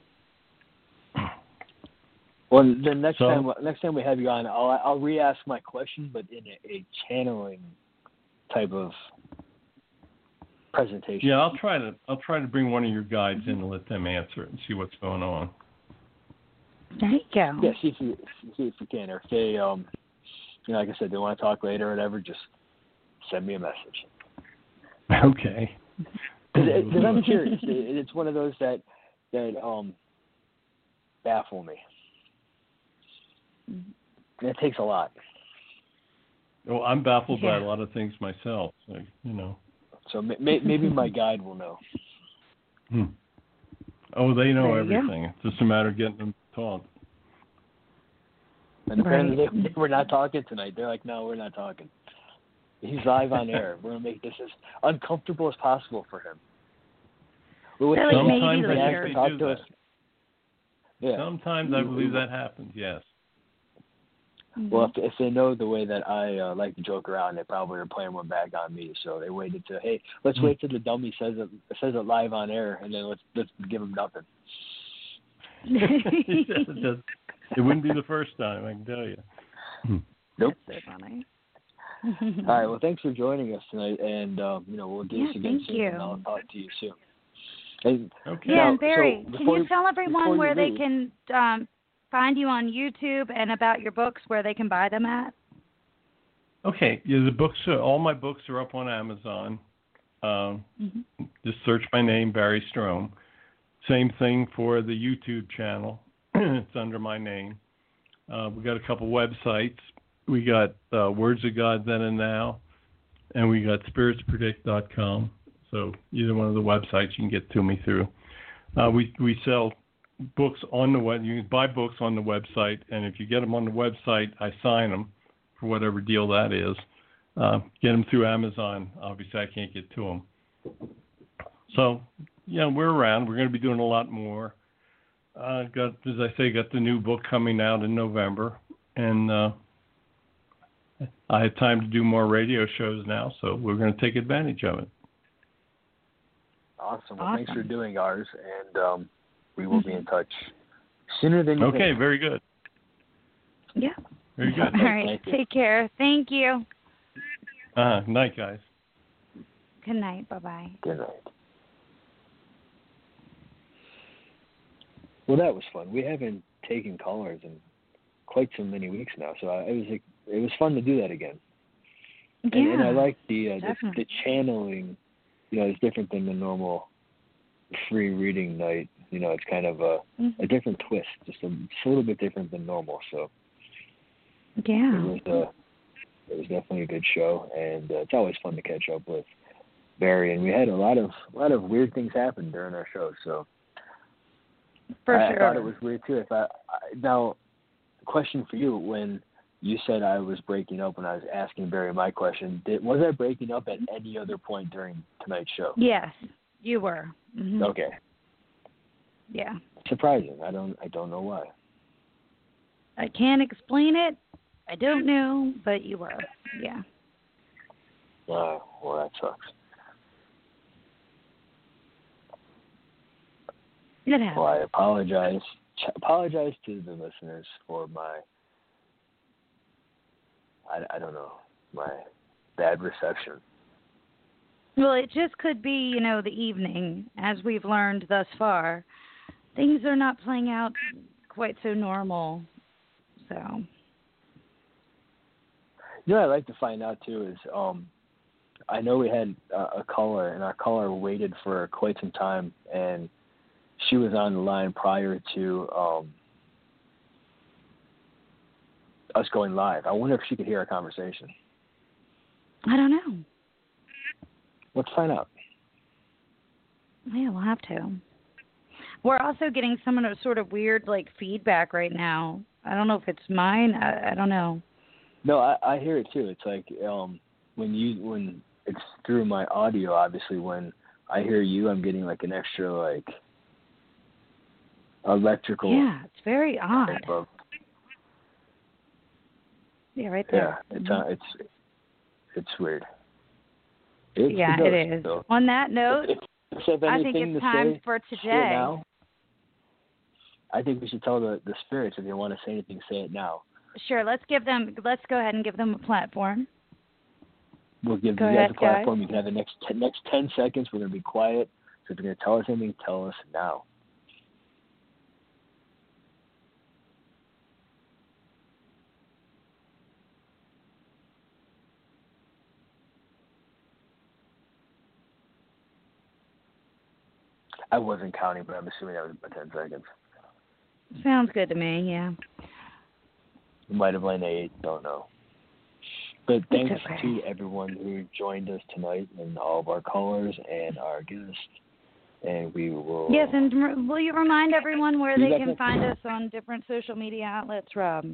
Well, the next So- time next time we have you on, I'll I'll re-ask my question, but in a, a channeling type of presentation. Yeah, I'll try to I'll try to bring one of your guides in and let them answer it and see what's going on. There you go. Yeah, see if you see if you can, or if they um, you know, like I said, they want to talk later or whatever, just send me a message. Okay. Because I'm curious. It, it's one of those that that um baffle me. And it takes a lot. Well, I'm baffled by Yeah. a lot of things myself. So, you know. So may, may, maybe my guide will know. Hmm. Oh, they know There you go. everything. It's just a matter of getting them to talk. And apparently Right. they, they were not talking tonight. They're like, no, we're not talking. He's live on air. We're going to make this as uncomfortable as possible for him. Well, with They're like, him, maybe Sometimes I later. think to they talk do to that. us. Yeah. Sometimes I believe that happens. Yes. Well, if, if they know the way that I uh, like to joke around, they probably are playing one back on me. So they waited to, hey, let's Hmm. wait till the dummy says it says it live on air, and then let's let's give him nothing. it, does- it wouldn't be the first time, I can tell you. Nope. That's so funny. All right. Well, thanks for joining us tonight, and um, you know we'll do Yeah, this again thank soon, you. and I'll talk to you soon. And Okay. Yeah, Now, and Barry, so can before you you- tell before everyone you where they leave- can um, find you on YouTube and about your books, where they can buy them at? Okay. Yeah, the books. Are, all my books are up on Amazon. Um, Mm-hmm. Just search my name, Barry Strome. Same thing for the YouTube channel. It's under my name. Uh, we got a couple websites. We got uh, Words of God Then and Now, and we got spirits predict dot com. So either one of the websites you can get to me through. Uh, we we sell books on the web. You can buy books on the website, and if you get them on the website, I sign them for whatever deal that is. Uh, get them through Amazon. Obviously, I can't get to them. So, yeah, we're around. We're going to be doing a lot more. Uh, got, as I say, got the new book coming out in November, and uh, I have time to do more radio shows now, so we're going to take advantage of it. Awesome. Well, Awesome. thanks for doing ours, and um, we will be in touch sooner than you Okay, think. very good. Yeah. Very good. All right. Take care. Thank you. Uh, night, guys. Good night. Bye-bye. Good night. Well, that was fun. We haven't taken callers in quite so many weeks now, so I, it was like, it was fun to do that again. Yeah, and, and I like the, uh, the definitely. the channeling. You know, it's different than the normal free reading night. You know, it's kind of a Mm-hmm. a different twist, just a, just a little bit different than normal. So Yeah. it was uh, it was definitely a good show, and uh, it's always fun to catch up with Barry. And we had a lot of a lot of weird things happen during our show. So For I, sure. I thought it was weird too. If I, I now, question for you: when you said I was breaking up when I was asking Barry my question, did, was I breaking up at any other point during tonight's show? Yes, you were. Mm-hmm. Okay. Yeah. Surprising. I don't. I don't know why. I can't explain it. I don't know, but you were. Yeah. Uh, well, that sucks. It happens. Well, I apologize. Ch- apologize to the listeners for my. I, I don't know, my bad reception. Well, it just could be, you know, the evening. As we've learned thus far, things are not playing out quite so normal. So. You know what I'd like to find out, too, is um, I know we had uh, a caller, and our caller waited for quite some time, and she was on the line prior to um, us going live. I wonder if she could hear our conversation. I don't know. Let's find out. Yeah, we'll have to. We're also getting some of the sort of weird, like, feedback right now. I don't know if it's mine. I, I don't know. No, I, I hear it too. It's like um, when you when it's through my audio. Obviously, when I hear you, I'm getting like an extra like electrical. Yeah, it's very odd. type of- Yeah, right yeah, there. it's Mhm. uh, it's it's weird. It's, yeah, it, it does, is. so. On that note, If, if you have I think anything it's to time say, for say it today. now. I think we should tell the, the spirits if they want to say anything, say it now. Sure, let's give them. Let's go ahead and give them a platform. We'll give Go you guys ahead, a platform. guys. You can have the next ten, next ten seconds. We're going to be quiet. So if you're going to tell us anything, tell us now. I wasn't counting, but I'm assuming that was about ten seconds. Sounds good to me. Yeah. You might have been eight. Don't know. But thanks okay. to everyone who joined us tonight and all of our callers and our guests. And we will. Yes, and r- will you remind everyone where You they got can that? find us on different social media outlets, Rob?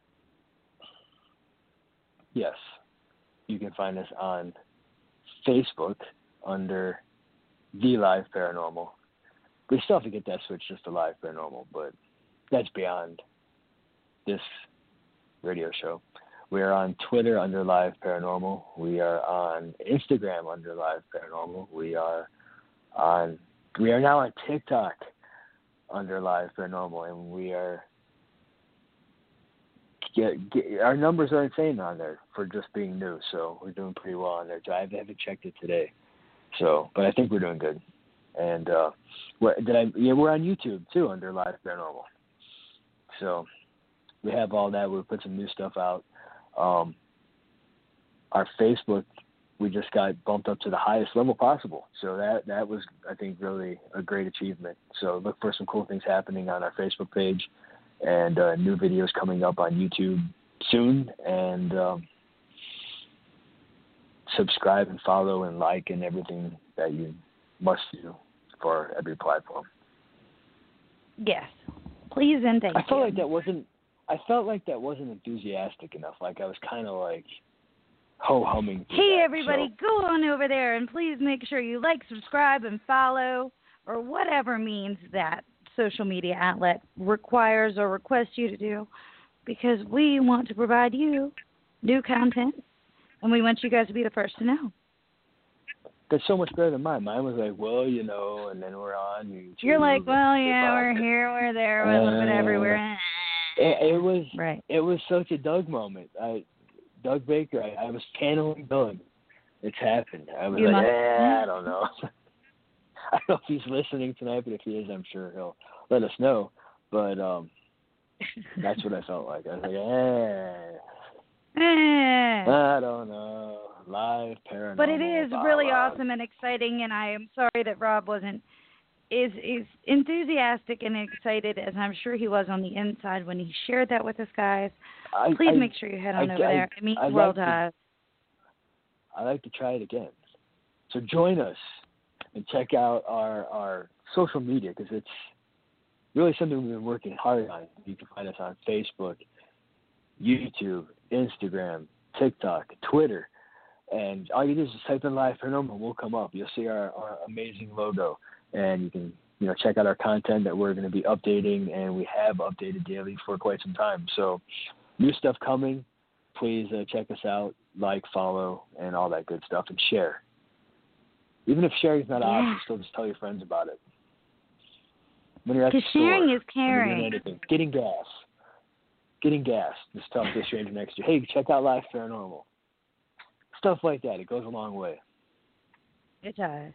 Yes. You can find us on Facebook under The Live Paranormal. We still have to get that switch just to Live Paranormal, but that's beyond this radio show. We are on Twitter under Live Paranormal. We are on Instagram under Live Paranormal. We are on. We are now on TikTok under Live Paranormal, and we are. Get, get, our numbers are insane on there for just being new, so we're doing pretty well on there. I haven't checked it today, so but I think we're doing good. And uh, what did I? Yeah, we're on YouTube too under Live Paranormal. So we have all that. We put some new stuff out. Um, our Facebook, we just got bumped up to the highest level possible. So that that was, I think, really a great achievement. So look for some cool things happening on our Facebook page, and uh, new videos coming up on YouTube soon. And um, subscribe and follow and like and everything that you must do for every platform. Yes. Please and thank I felt you. like that wasn't. I felt like that wasn't enthusiastic enough. Like I was kind of like ho humming. Hey, that, everybody, so. go on over there and please make sure you like, subscribe, and follow, or whatever means that social media outlet requires or requests you to do, because we want to provide you new content, and we want you guys to be the first to know. That's so much better than mine. Mine was like, well, you know, and then we're on YouTube. You're like, well, yeah, about we're it. here, we're there, we're a little bit Uh, everywhere. It, it was Right. it was such a Doug moment. I, Doug Baker. I, I was channeling Doug. It's happened. I was You like, must- eh, I don't know. I don't know if he's listening tonight, but if he is, I'm sure he'll let us know. But um, that's what I felt like. I was like, eh, Eh. I don't know. Live paranormal. But it is blah, really blah. awesome and exciting, and I am sorry that Rob wasn't is is enthusiastic and excited as I'm sure he was on the inside when he shared that with us, guys. I, Please I, make sure you head on I, over I, there. It means I the world like to us. I like to try it again. So join us and check out our, our social media because it's really something we've been working hard on. You can find us on Facebook, YouTube, Instagram, TikTok, Twitter. And all you do is just type in Live Paranormal. We'll come up. You'll see our, our amazing logo. And you can you know, check out our content that we're going to be updating. And we have updated daily for quite some time. So new stuff coming. Please uh, check us out, like, follow, and all that good stuff. And share. Even if sharing's not an Yeah. option, still just tell your friends about it. When you're at the Because sharing store, is when you're doing caring. anything, getting gas, getting gas, just tell the stranger next to you, hey, check out Live Paranormal. Stuff like that. It goes a long way. It does.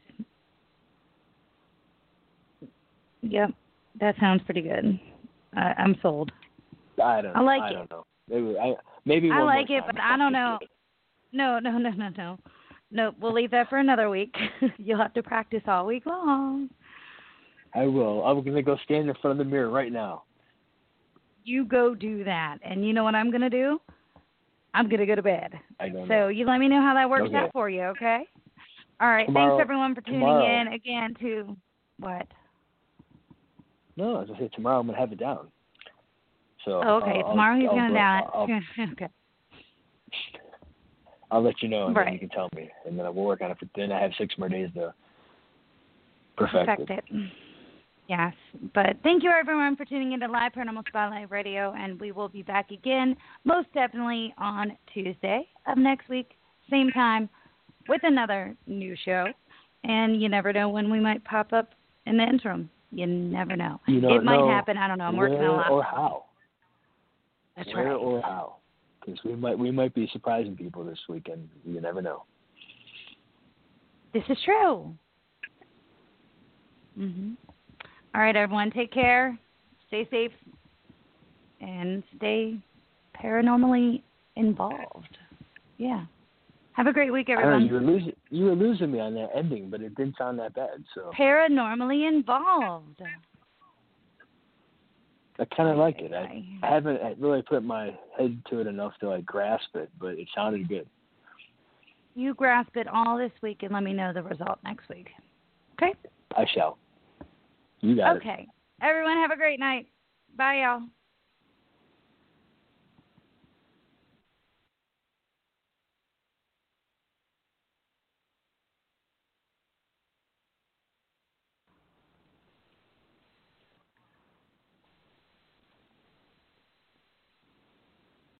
Yep. That sounds pretty good. I, I'm sold. I don't. I like I it. don't know. Maybe, I, maybe I one like more it, time. but I don't know. No, no, no, no, no. No, we'll leave that for another week. You'll have to practice all week long. I will. I'm going to go stand in front of the mirror right now. You go do that. And you know what I'm going to do? I'm going to go to bed. I don't So know. you let me know how that works Okay. out for you, okay? All right. Tomorrow- Thanks, everyone, for tuning tomorrow. in again to what? No, as I said, tomorrow I'm going to have it down. So Oh, okay. I'll, Tomorrow he's I'll, going to down I'll, it. okay. I'll let you know, and Right. then you can tell me, and then we'll work on it. For, then I have six more days to perfect, Perfect it. Yes. But thank you, everyone, for tuning into Live Paranormal Spotlight Radio, and we will be back again, most definitely on Tuesday of next week, same time, with another new show. And you never know when we might pop up in the interim. You never know. You don't it might know happen. I don't know. I'm where working on a lot. or how. That's where right. or how. Because we might we might be surprising people this weekend. You never know. This is true. Mhm. All right, everyone. Take care. Stay safe. And stay paranormally involved. Yeah. Have a great week, I don't know, everyone. you were losing you were losing me on that ending, but it didn't sound that bad. So Paranormally involved. I kind of like it. I, Bye. I haven't really put my head to it enough to like grasp it, but it sounded good. You grasp it all this week and let me know the result next week. Okay? I shall. You got it. Okay. Everyone have a great night. Bye, y'all.